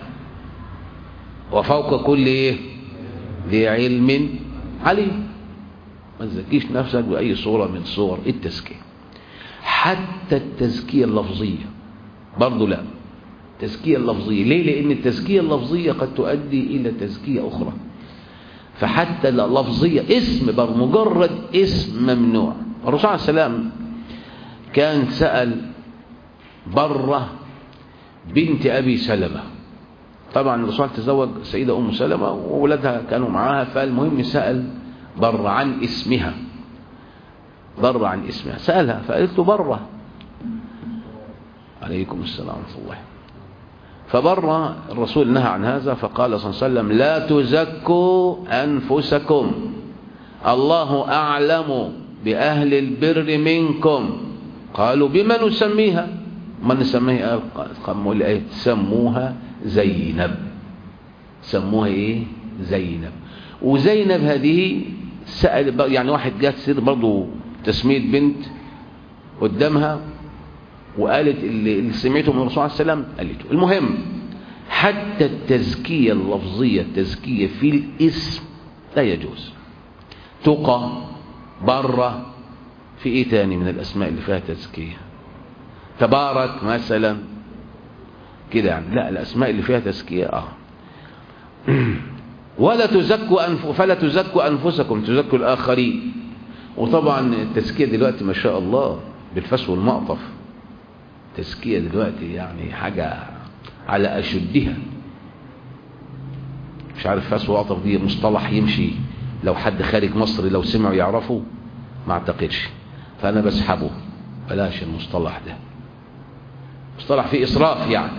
وفوق كل ذي علم عليم. ما تزكيش نفسك بأي صورة من صور التزكية، حتى التزكية اللفظية برضو لا. التزكية اللفظية ليه؟ لأن التزكية اللفظية قد تؤدي إلى تزكية أخرى. فحتى اللفظية اسم مجرد اسم ممنوع. الرسول عليه السلام كان سأل برة بنت أبي سلمة. طبعا الرسول تزوج سيدة أم سلمة وولدها كانوا معاها، فالمهم سأل برة عن اسمها، برة عن اسمها سألها فقالت له برة. عليكم السلام ورحمة الله. فبرة الرسول نهى عن هذا فقال صلى الله عليه وسلم لا تزكوا أنفسكم، الله أعلم بأهل البر منكم. قالوا بما نسميها؟ ما نسميها؟ قالوا سموها زينب. سموها زينب. وزينب هذه سأل يعني واحد جات سير برضو تسمية بنت قدامها وقالت اللي سمعته من الرسول عليه السلام قالته. المهم حتى التزكية اللفظية، التزكية في الاسم لا يجوز. تقى، برة، في تاني من الأسماء اللي فيها تزكية؟ تبارك مثلا كده يعني. لا، الأسماء اللي فيها تزكية فلا تزكوا أنفسكم تزكوا الآخرين. وطبعا التزكية دلوقتي ما شاء الله بالفس والمقطف، تزكية دلوقتي يعني حاجة على أشدها. مش عارف فس ومقطف دي مصطلح يمشي لو حد خارج مصر لو سمعوا يعرفوا؟ ما اعتقدش، فأنا بسحبه، بلاش المصطلح ده، مصطلح فيه إسراف يعني.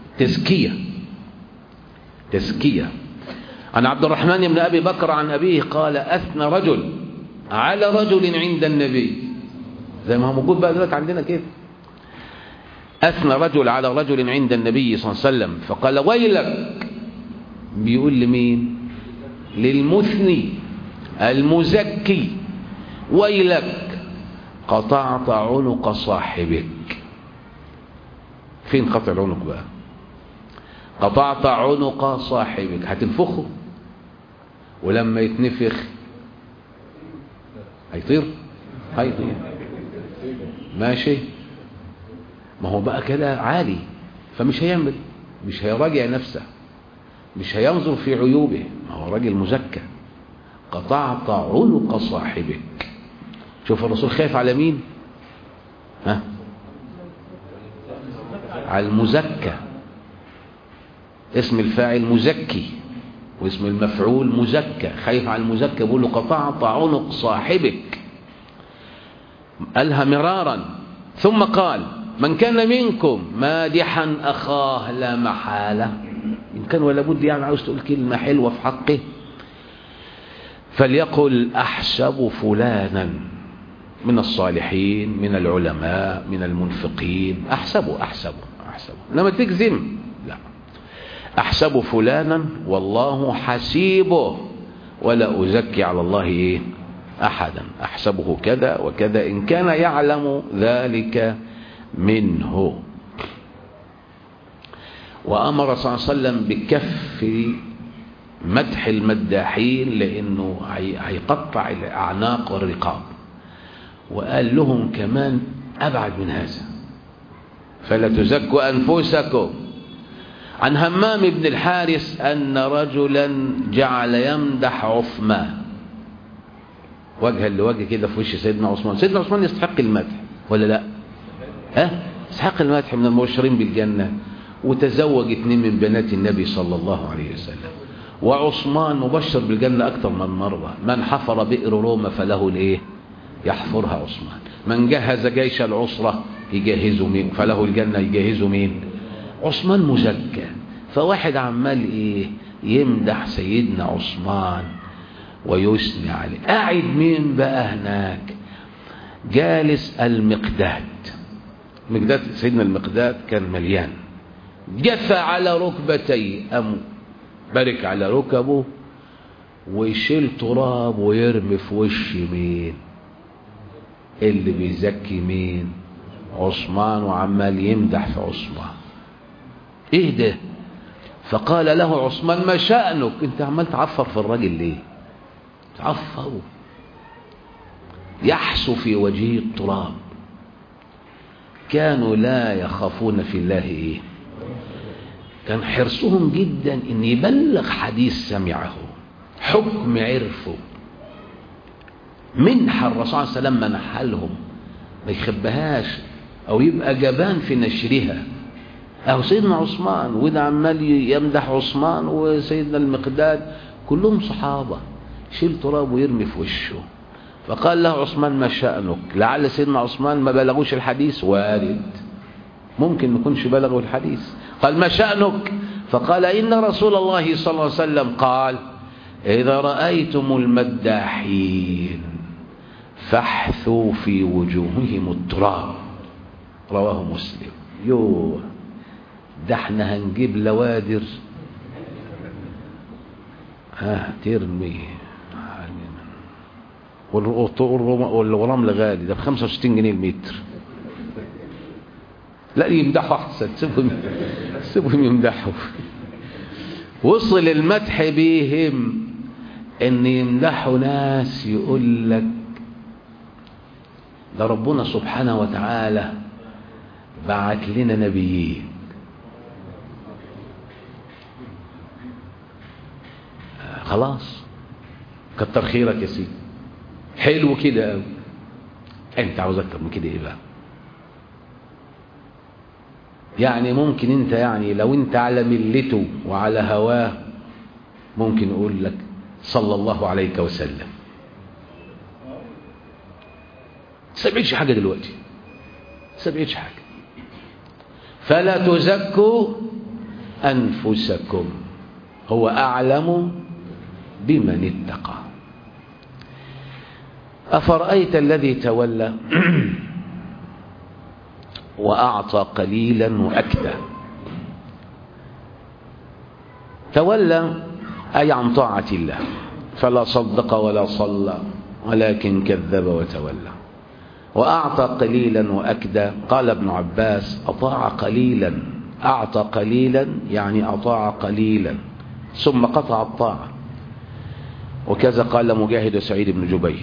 تزكية. عن عبد الرحمن بن أبي بكر عن أبيه قال أثنى رجل على رجل عند النبي، زي ما هو موجود بقى دلوقتي عندنا كده. أثنى رجل على رجل عند النبي صلى الله عليه وسلم فقال ويلك. بيقول لمين؟ للمثني المزكي، ويلك قطعت عنق صاحبك. فين قطع العنق بقى؟ قطعت عنق صاحبك، هتنفخه ولما يتنفخ هيطير ماشي. ما هو بقى كده عالي، فمش هيعمل، مش هيراجع نفسه، مش هينظر في عيوبه، ما هو راجل مزكى. قطعت عنق صاحبك. شوف الرسول خايف على مين؟ على المزكى. اسم الفاعل مزكي واسم المفعول مزكى، خايف على المزكى، بيقول له قطعت عنق صاحبك. قالها مرارا ثم قال من كان منكم مادحا أخاه لا محالة، إن كان ولا بد يعني عاوز تقول كلمة حلوة في حقه فليقل أحسب فلانا من الصالحين من العلماء من المنفقين، أحسبه لما تجزم لا، أحسب فلانا والله حسيبه ولا أزكي على الله أحدا، أحسبه كذا وكذا إن كان يعلم ذلك منه. وأمر صلى الله عليه وسلم بكف مدح المداحين لأنه هيقطع الأعناق والرقاب، وقال لهم كمان أبعد من هذا فلا تزكوا أنفسكم. عن همام بن الحارث أن رجلا جعل يمدح عثمان وجها لوجه كده في وش سيدنا عثمان. سيدنا عثمان يستحق المدح ولا لا؟ يستحق المدح، من المبشرين بالجنة، وتزوج 2 من بنات النبي صلى الله عليه وسلم. وعثمان مبشر بالجنة أكثر من مرة. من حفر بئر روما فله يحفرها عثمان. من جهز جيش العسرة يجهزه مين؟ فله الجنة يجهزه مين؟ عثمان مزكى. فواحد عمال يمدح سيدنا عثمان ويثني عليه. قاعد مين بقى هناك؟ جالس المقداد. سيدنا المقداد كان مليان، جثى على ركبتيه، أم برك على ركبه ويشيل تراب ويرمي في وش مين؟ اللي بيزكي مين؟ عثمان، وعمال يمدح في عثمان. ايه ده؟ فقال له عثمان ما شأنك؟ انت عمال تعفر في الراجل ليه؟ تعفروا. يحسو في وجهه التراب. كانوا لا يخافون في الله كان حرصهم جدا ان يبلغ حديث سمعه، حكم عرفه، منحة الرسول صلى الله عليه وسلم منحها لهم، ما يخبهاش او يبقى جبان في نشرها. اهو سيدنا عثمان، وده عمال يمدح عثمان وسيدنا المقداد كلهم صحابة، شيل تراب ويرمي في وشه. فقال له عثمان ما شأنك؟ لعل سيدنا عثمان ما بلغوش الحديث، وارد ممكن ما يكونش بلغوا الحديث. قال ما شأنك؟ فقال إن رسول الله صلى الله عليه وسلم قال إذا رأيتم المداحين فاحثوا في وجوههم التراب، رواه مسلم. ده احنا هنجيب لوادر ترمي، والرمل غالي، ده ب65 جنيه المتر. لا يمدحوا احسن، سيبهم يمدحوا. وصل المدح بيهم ان يمدحوا ناس يقول لك ده ربنا سبحانه وتعالى بعت لنا نبيين. خلاص كتر خيرك يا سيدي، حلو كده قوي. انت عاوز اكتر من كده ايه بقى؟ يعني ممكن انت يعني لو انت على ملته وعلى هواه ممكن اقول لك صلى الله عليك وسلم، سمعتش حاجة دلوقتي، سمعتش حاجة. فلا تزكوا أنفسكم، هو أعلم بمن اتقى. أفرأيت الذي تولى وأعطى قليلا وأكدى. تولى أي عن طاعة الله، فلا صدق ولا صلى ولكن كذب وتولى. وأعطى قليلا وأكدى، قال ابن عباس أطاع قليلا، أعطى قليلا يعني أطاع قليلا ثم قطع الطاعة. وكذا قال مجاهد وسعيد بن جبير.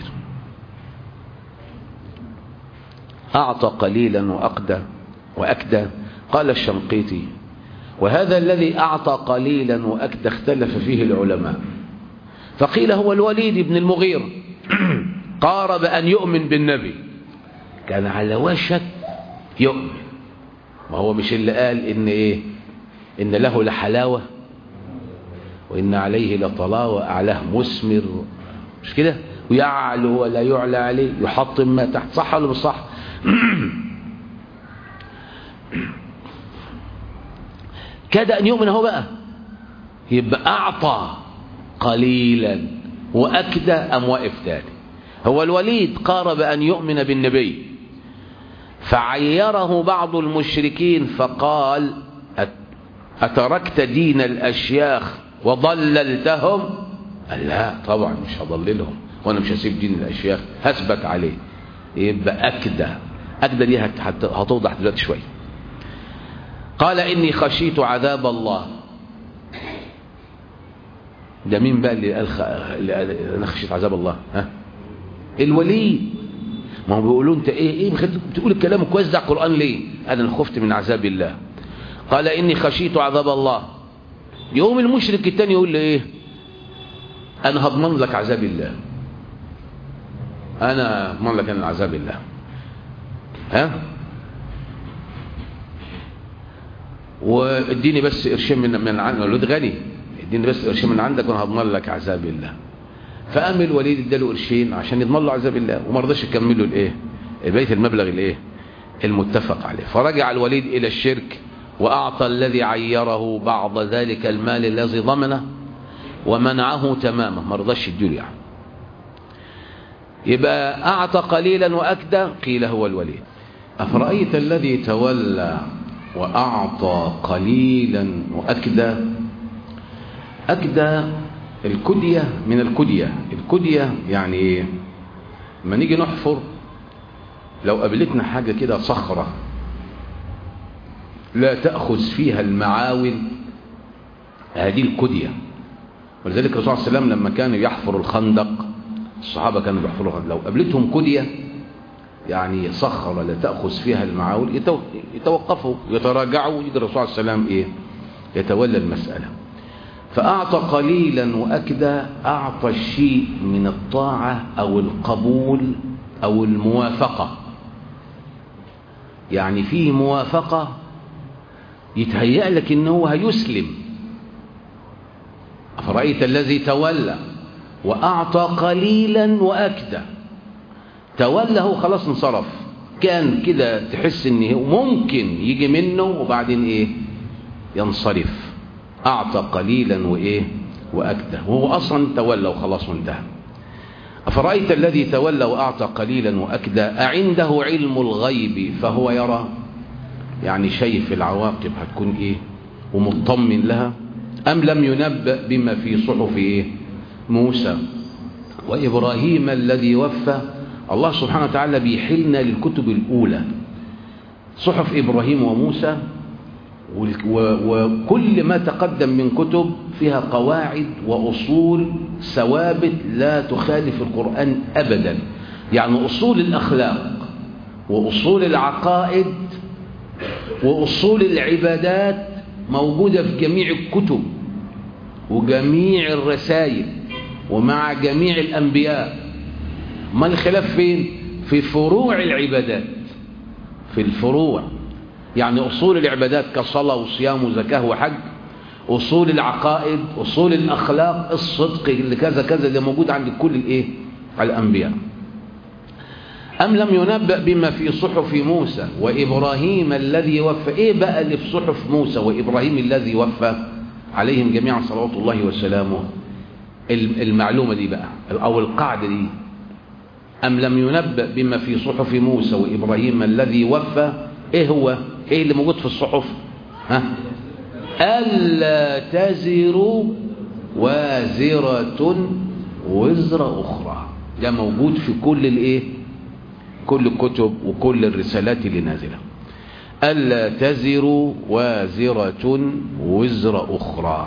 أعطى قليلا وأكدى قال الشنقيطي وهذا الذي أعطى قليلا وأكدى اختلف فيه العلماء، فقيل هو الوليد بن المغيرة قارب أن يؤمن بالنبي، كان على وشك يؤمن. ما هو مش اللي قال إن إيه؟ إن له لحلاوة وإن عليه لطلاوة، أعلاه مثمر، مش كده؟ ويعلو ولا يعلى عليه، يحطم ما تحت، صح ولا مش صح؟ كاد أن يؤمن هو بقى، يبقى أعطى قليلا وأكدى أم واقف تاني. هو الوليد قارب أن يؤمن بالنبي فعيره بعض المشركين فقال أتركت دين الأشياخ وضللتهم؟ قال لا طبعا مش هضللهم، وأنا مش هسيب دين الأشياخ، هثبت عليه. يبقى أكدى دي هتوضح دلوقتي شوية. قال إني خشيت عذاب الله. ده مين بقى اللي قال أنا خشيت عذاب الله؟ ها؟ الوليد. ما هو بيقولوا انت ايه بتقول الكلام الكويس ده على القرآن ليه؟ انا خفت من عذاب الله. قال اني خشيت عذاب الله. يوم المشرك الثاني يقول له ايه؟ انا هضمن لك عذاب الله، انا هضمن لك انا عذاب الله. ها؟ واديني بس قرشين من عندك، الولد غني، اديني بس قرشين من عندك وانا هضمن لك عذاب الله. فقام الوليد اداله قرشين عشان يضمن له عذاب الله، وما رضاش يكمل له الايه؟ بقيه المبلغ الايه؟ المتفق عليه. فرجع الوليد الى الشرك واعطى الذي عيره بعض ذلك المال الذي ضمنه ومنعه تماما، ما رضاش يديله يعني. يبقى اعطى قليلا واكدى، قيل هو الوليد. افرايت الذي تولى واعطى قليلا واكدى. اكدى الكدية من الكدية يعني ايه؟ لما نيجي نحفر لو قابلتنا حاجة كده صخرة لا تأخذ فيها المعاول، هذه الكدية. ولذلك الرسول صلى الله عليه وسلم لما كان يحفر الخندق، الصحابة كانوا يحفروا الخندق، لو قابلتهم كدية يعني صخرة لا تأخذ فيها المعاول يتوقفوا يتراجعوا، يجي الرسول صلى الله عليه وسلم ايه؟ يتولى المسألة. فأعطى قليلا وأكدى، أعطى الشيء من الطاعة أو القبول أو الموافقة. يعني فيه موافقة يتهيأ لك إنه هيسلم. أفرأيت الذي تولى وأعطى قليلا وأكدى. تولى هو خلاص انصرف، كان كده تحس إنه ممكن يجي منه وبعدين إيه؟ ينصرف. أعطى قليلا وإيه؟ وأكدى، وهو أصلا تولى وخلاص وانتهى. أفرأيت الذي تولى وأعطى قليلا وأكدى أعنده علم الغيب فهو يرى، يعني شايف العواقب هتكون إيه ومطمن لها، أم لم ينبأ بما في صحف إيه؟ موسى وإبراهيم الذي وفى. الله سبحانه وتعالى بيحلنا للكتب الأولى، صحف إبراهيم وموسى، وكل ما تقدم من كتب فيها قواعد وأصول ثوابت لا تخالف القرآن أبدا. يعني أصول الأخلاق وأصول العقائد وأصول العبادات موجودة في جميع الكتب وجميع الرسائل ومع جميع الأنبياء. ما الخلاف فين؟ في فروع العبادات، في الفروع. يعني أصول العبادات كصلاة وصيام وزكاة وحج، أصول العقائد، أصول الأخلاق، الصدق اللي كذا كذا، اللي موجود عند كل الأنبياء. أم لم ينبأ بما في صحف موسى وإبراهيم الذي وفى. إيه بقى اللي في صحف موسى وإبراهيم الذي وفى عليهم جميعا صلوات الله وسلامه؟ المعلومة دي بقى أو القاعدة دي، أم لم ينبأ بما في صحف موسى وإبراهيم الذي وفى. إيه هو؟ إيه اللي موجود في الصحف؟ ألا تزر وازرة وزر أخرى. ده موجود في كل الكتب وكل الرسالات اللي نازلة. ألا تزر وازرة وزر أخرى.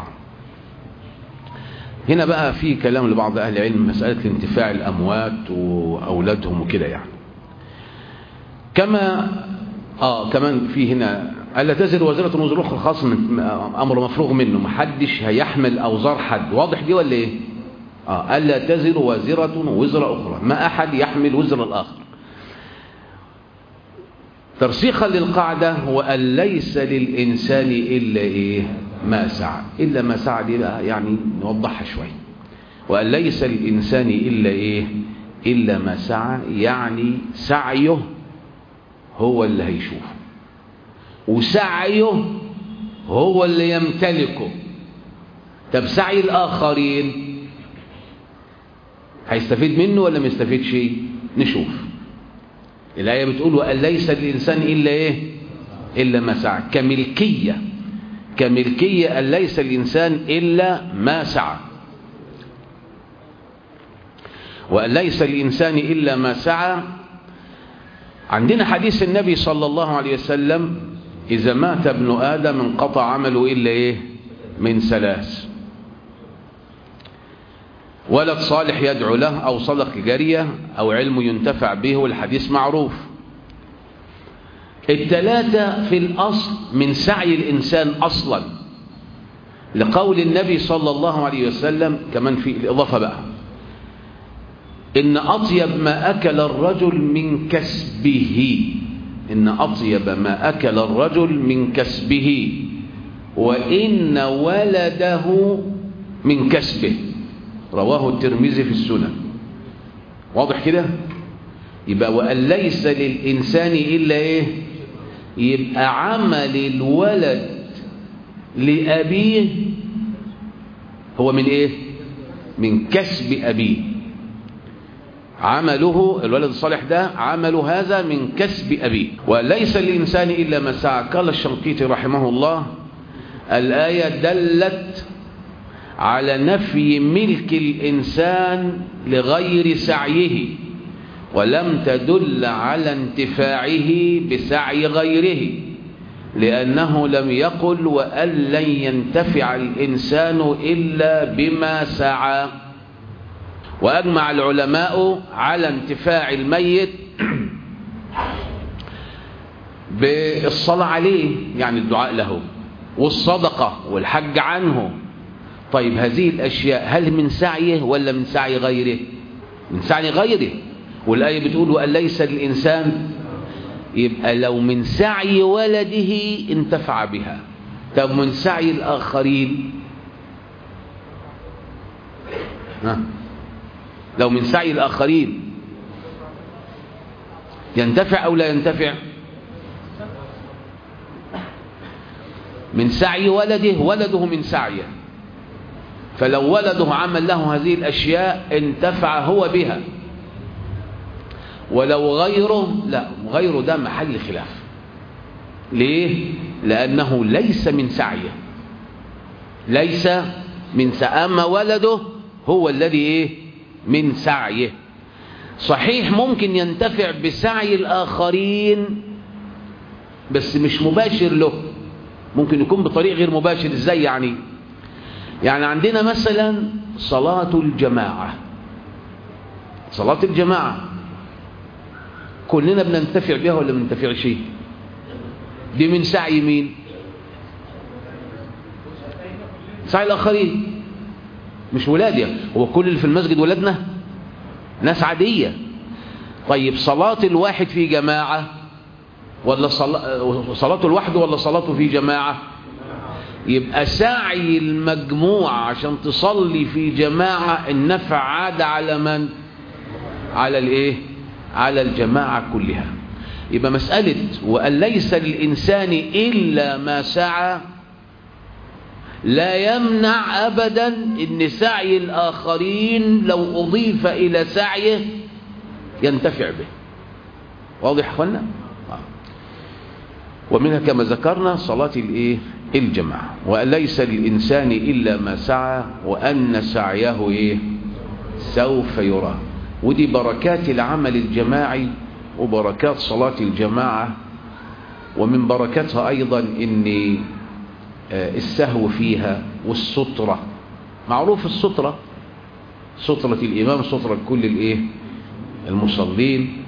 هنا بقى في كلام لبعض أهل العلم مسألة انتفاع الأموات وأولادهم وكده يعني. كمان في هنا ألا تزر وازرة وزر أخرى، خاص من أمر مفروغ منه، محدش هيحمل أوزار حد. واضح دي ولا إيه؟ ألا تزر وازرة وزر أخرى، ما أحد يحمل وزر الآخر. ترسيخا للقاعدة، وأن ليس للإنسان إلا ما سعى. إلا ما سعى دي بقى يعني نوضحها شوي. وأن ليس للإنسان إلا ما سعى، يعني سعيه هو اللي هيشوفه، وسعيه هو اللي يمتلكه. طب سعي الآخرين هيستفيد منه ولا ما يستفيدش؟ نشوف. الآية بتقول وأن ليس للإنسان إلا ما سعى. كملكية أن ليس للإنسان إلا ما سعى. وأن ليس للإنسان إلا ما سعى. عندنا حديث النبي صلى الله عليه وسلم: إذا مات ابن آدم انقطع عمله إلا من ثلاث: ولد صالح يدعو له، أو صدقة جارية، أو علم ينتفع به، والحديث معروف. الثلاثة في الأصل من سعي الإنسان أصلا، لقول النبي صلى الله عليه وسلم. كمان في الإضافة بقى: إن أطيب ما أكل الرجل من كسبه، إن أطيب ما أكل الرجل من كسبه، وإن ولده من كسبه. رواه الترمذي في السنن. واضح كده؟ يبقى وأن ليس للإنسان إلا يبقى عمل الولد لأبيه هو من من كسب أبيه. عمله الولد الصالح ده عمله هذا من كسب أبيه. وليس للإنسان إلا ما سعى. قال الشنقيطي رحمه الله: الآية دلت على نفي ملك الإنسان لغير سعيه، ولم تدل على انتفاعه بسعي غيره، لأنه لم يقل وأن لن ينتفع الإنسان إلا بما سعى. وأجمع العلماء على انتفاع الميت بالصلاة عليه، يعني الدعاء له، والصدقة، والحج عنه. طيب هذه الأشياء هل من سعيه ولا من سعي غيره؟ من سعي غيره. والآية بتقول وأن ليس للإنسان. يبقى لو من سعي ولده انتفع بها. طب من سعي الآخرين؟ لو من سعي الآخرين ينتفع أو لا ينتفع؟ من سعي ولده من سعيه. فلو ولده عمل له هذه الأشياء انتفع هو بها. ولو غيره لا، غيره ده محل خلاف. ليه؟ لأنه ليس من سعيه، ليس من سعيه. أما ولده هو الذي من سعيه. صحيح ممكن ينتفع بسعي الآخرين بس مش مباشر له، ممكن يكون بطريق غير مباشر. ازاي يعني؟ يعني عندنا مثلا صلاة الجماعة. صلاة الجماعة كلنا بننتفع بها ولا بننتفع شيء؟ دي من سعي مين؟ سعي الآخرين، مش ولاد. يعني هو كل اللي في المسجد ولادنا؟ ناس عادية. طيب صلاة الواحد في جماعة ولا صلاته لوحده ولا صلاته في جماعة؟ يبقى سعي المجموعة عشان تصلي في جماعة النفع عاد على من؟ على الايه؟ على الجماعة كلها. يبقى مسألة وأن ليس للإنسان إلا ما سعى لا يمنع أبدا إن سعي الآخرين لو أضيف إلى سعيه ينتفع به. واضح يا أخوانا؟ ومنها كما ذكرنا صلاة الايه؟ الجماعة. وأن ليس للإنسان إلا ما سعى وأن سعيه ايه؟ سوف يرى. ودي بركات العمل الجماعي وبركات صلاة الجماعة. ومن بركاتها أيضا إن السهو فيها والسترة. معروف السترة، سترة الإمام سترة كل الايه؟ المصلين.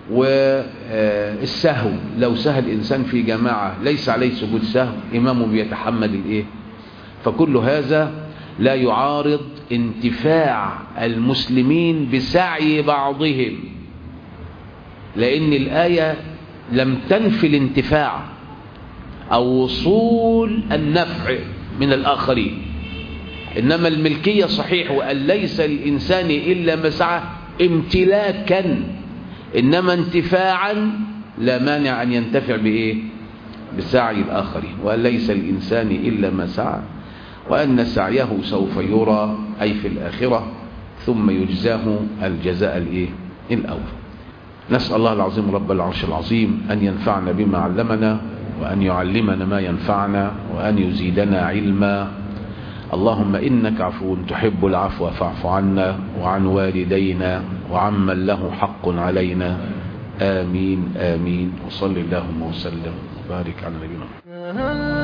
والسهو لو سهى الإنسان في جماعة ليس عليه سجود سهو، إمامه بيتحمل الايه؟ فكل هذا لا يعارض انتفاع المسلمين بسعي بعضهم، لأن الآية لم تنفي الانتفاع أو وصول النفع من الآخرين، إنما الملكية صحيح وأن ليس للإنسان إلا ما سعى امتلاكا، إنما انتفاعا لا مانع أن ينتفع بإيه؟ بسعي الآخرين. وأن ليس للإنسان إلا ما سعى وأن سعيه سوف يرى أي في الآخرة ثم يجزاه الجزاء الإيه؟ الأول. نسأل الله العظيم رب العرش العظيم أن ينفعنا بما علمنا وأن يعلمنا ما ينفعنا وأن يزيدنا علما. اللهم إنك عفو تحب العفو فاعف عنا وعن والدينا وعمن له حق علينا. آمين آمين. وصل اللهم وسلم وبارك على نبينا.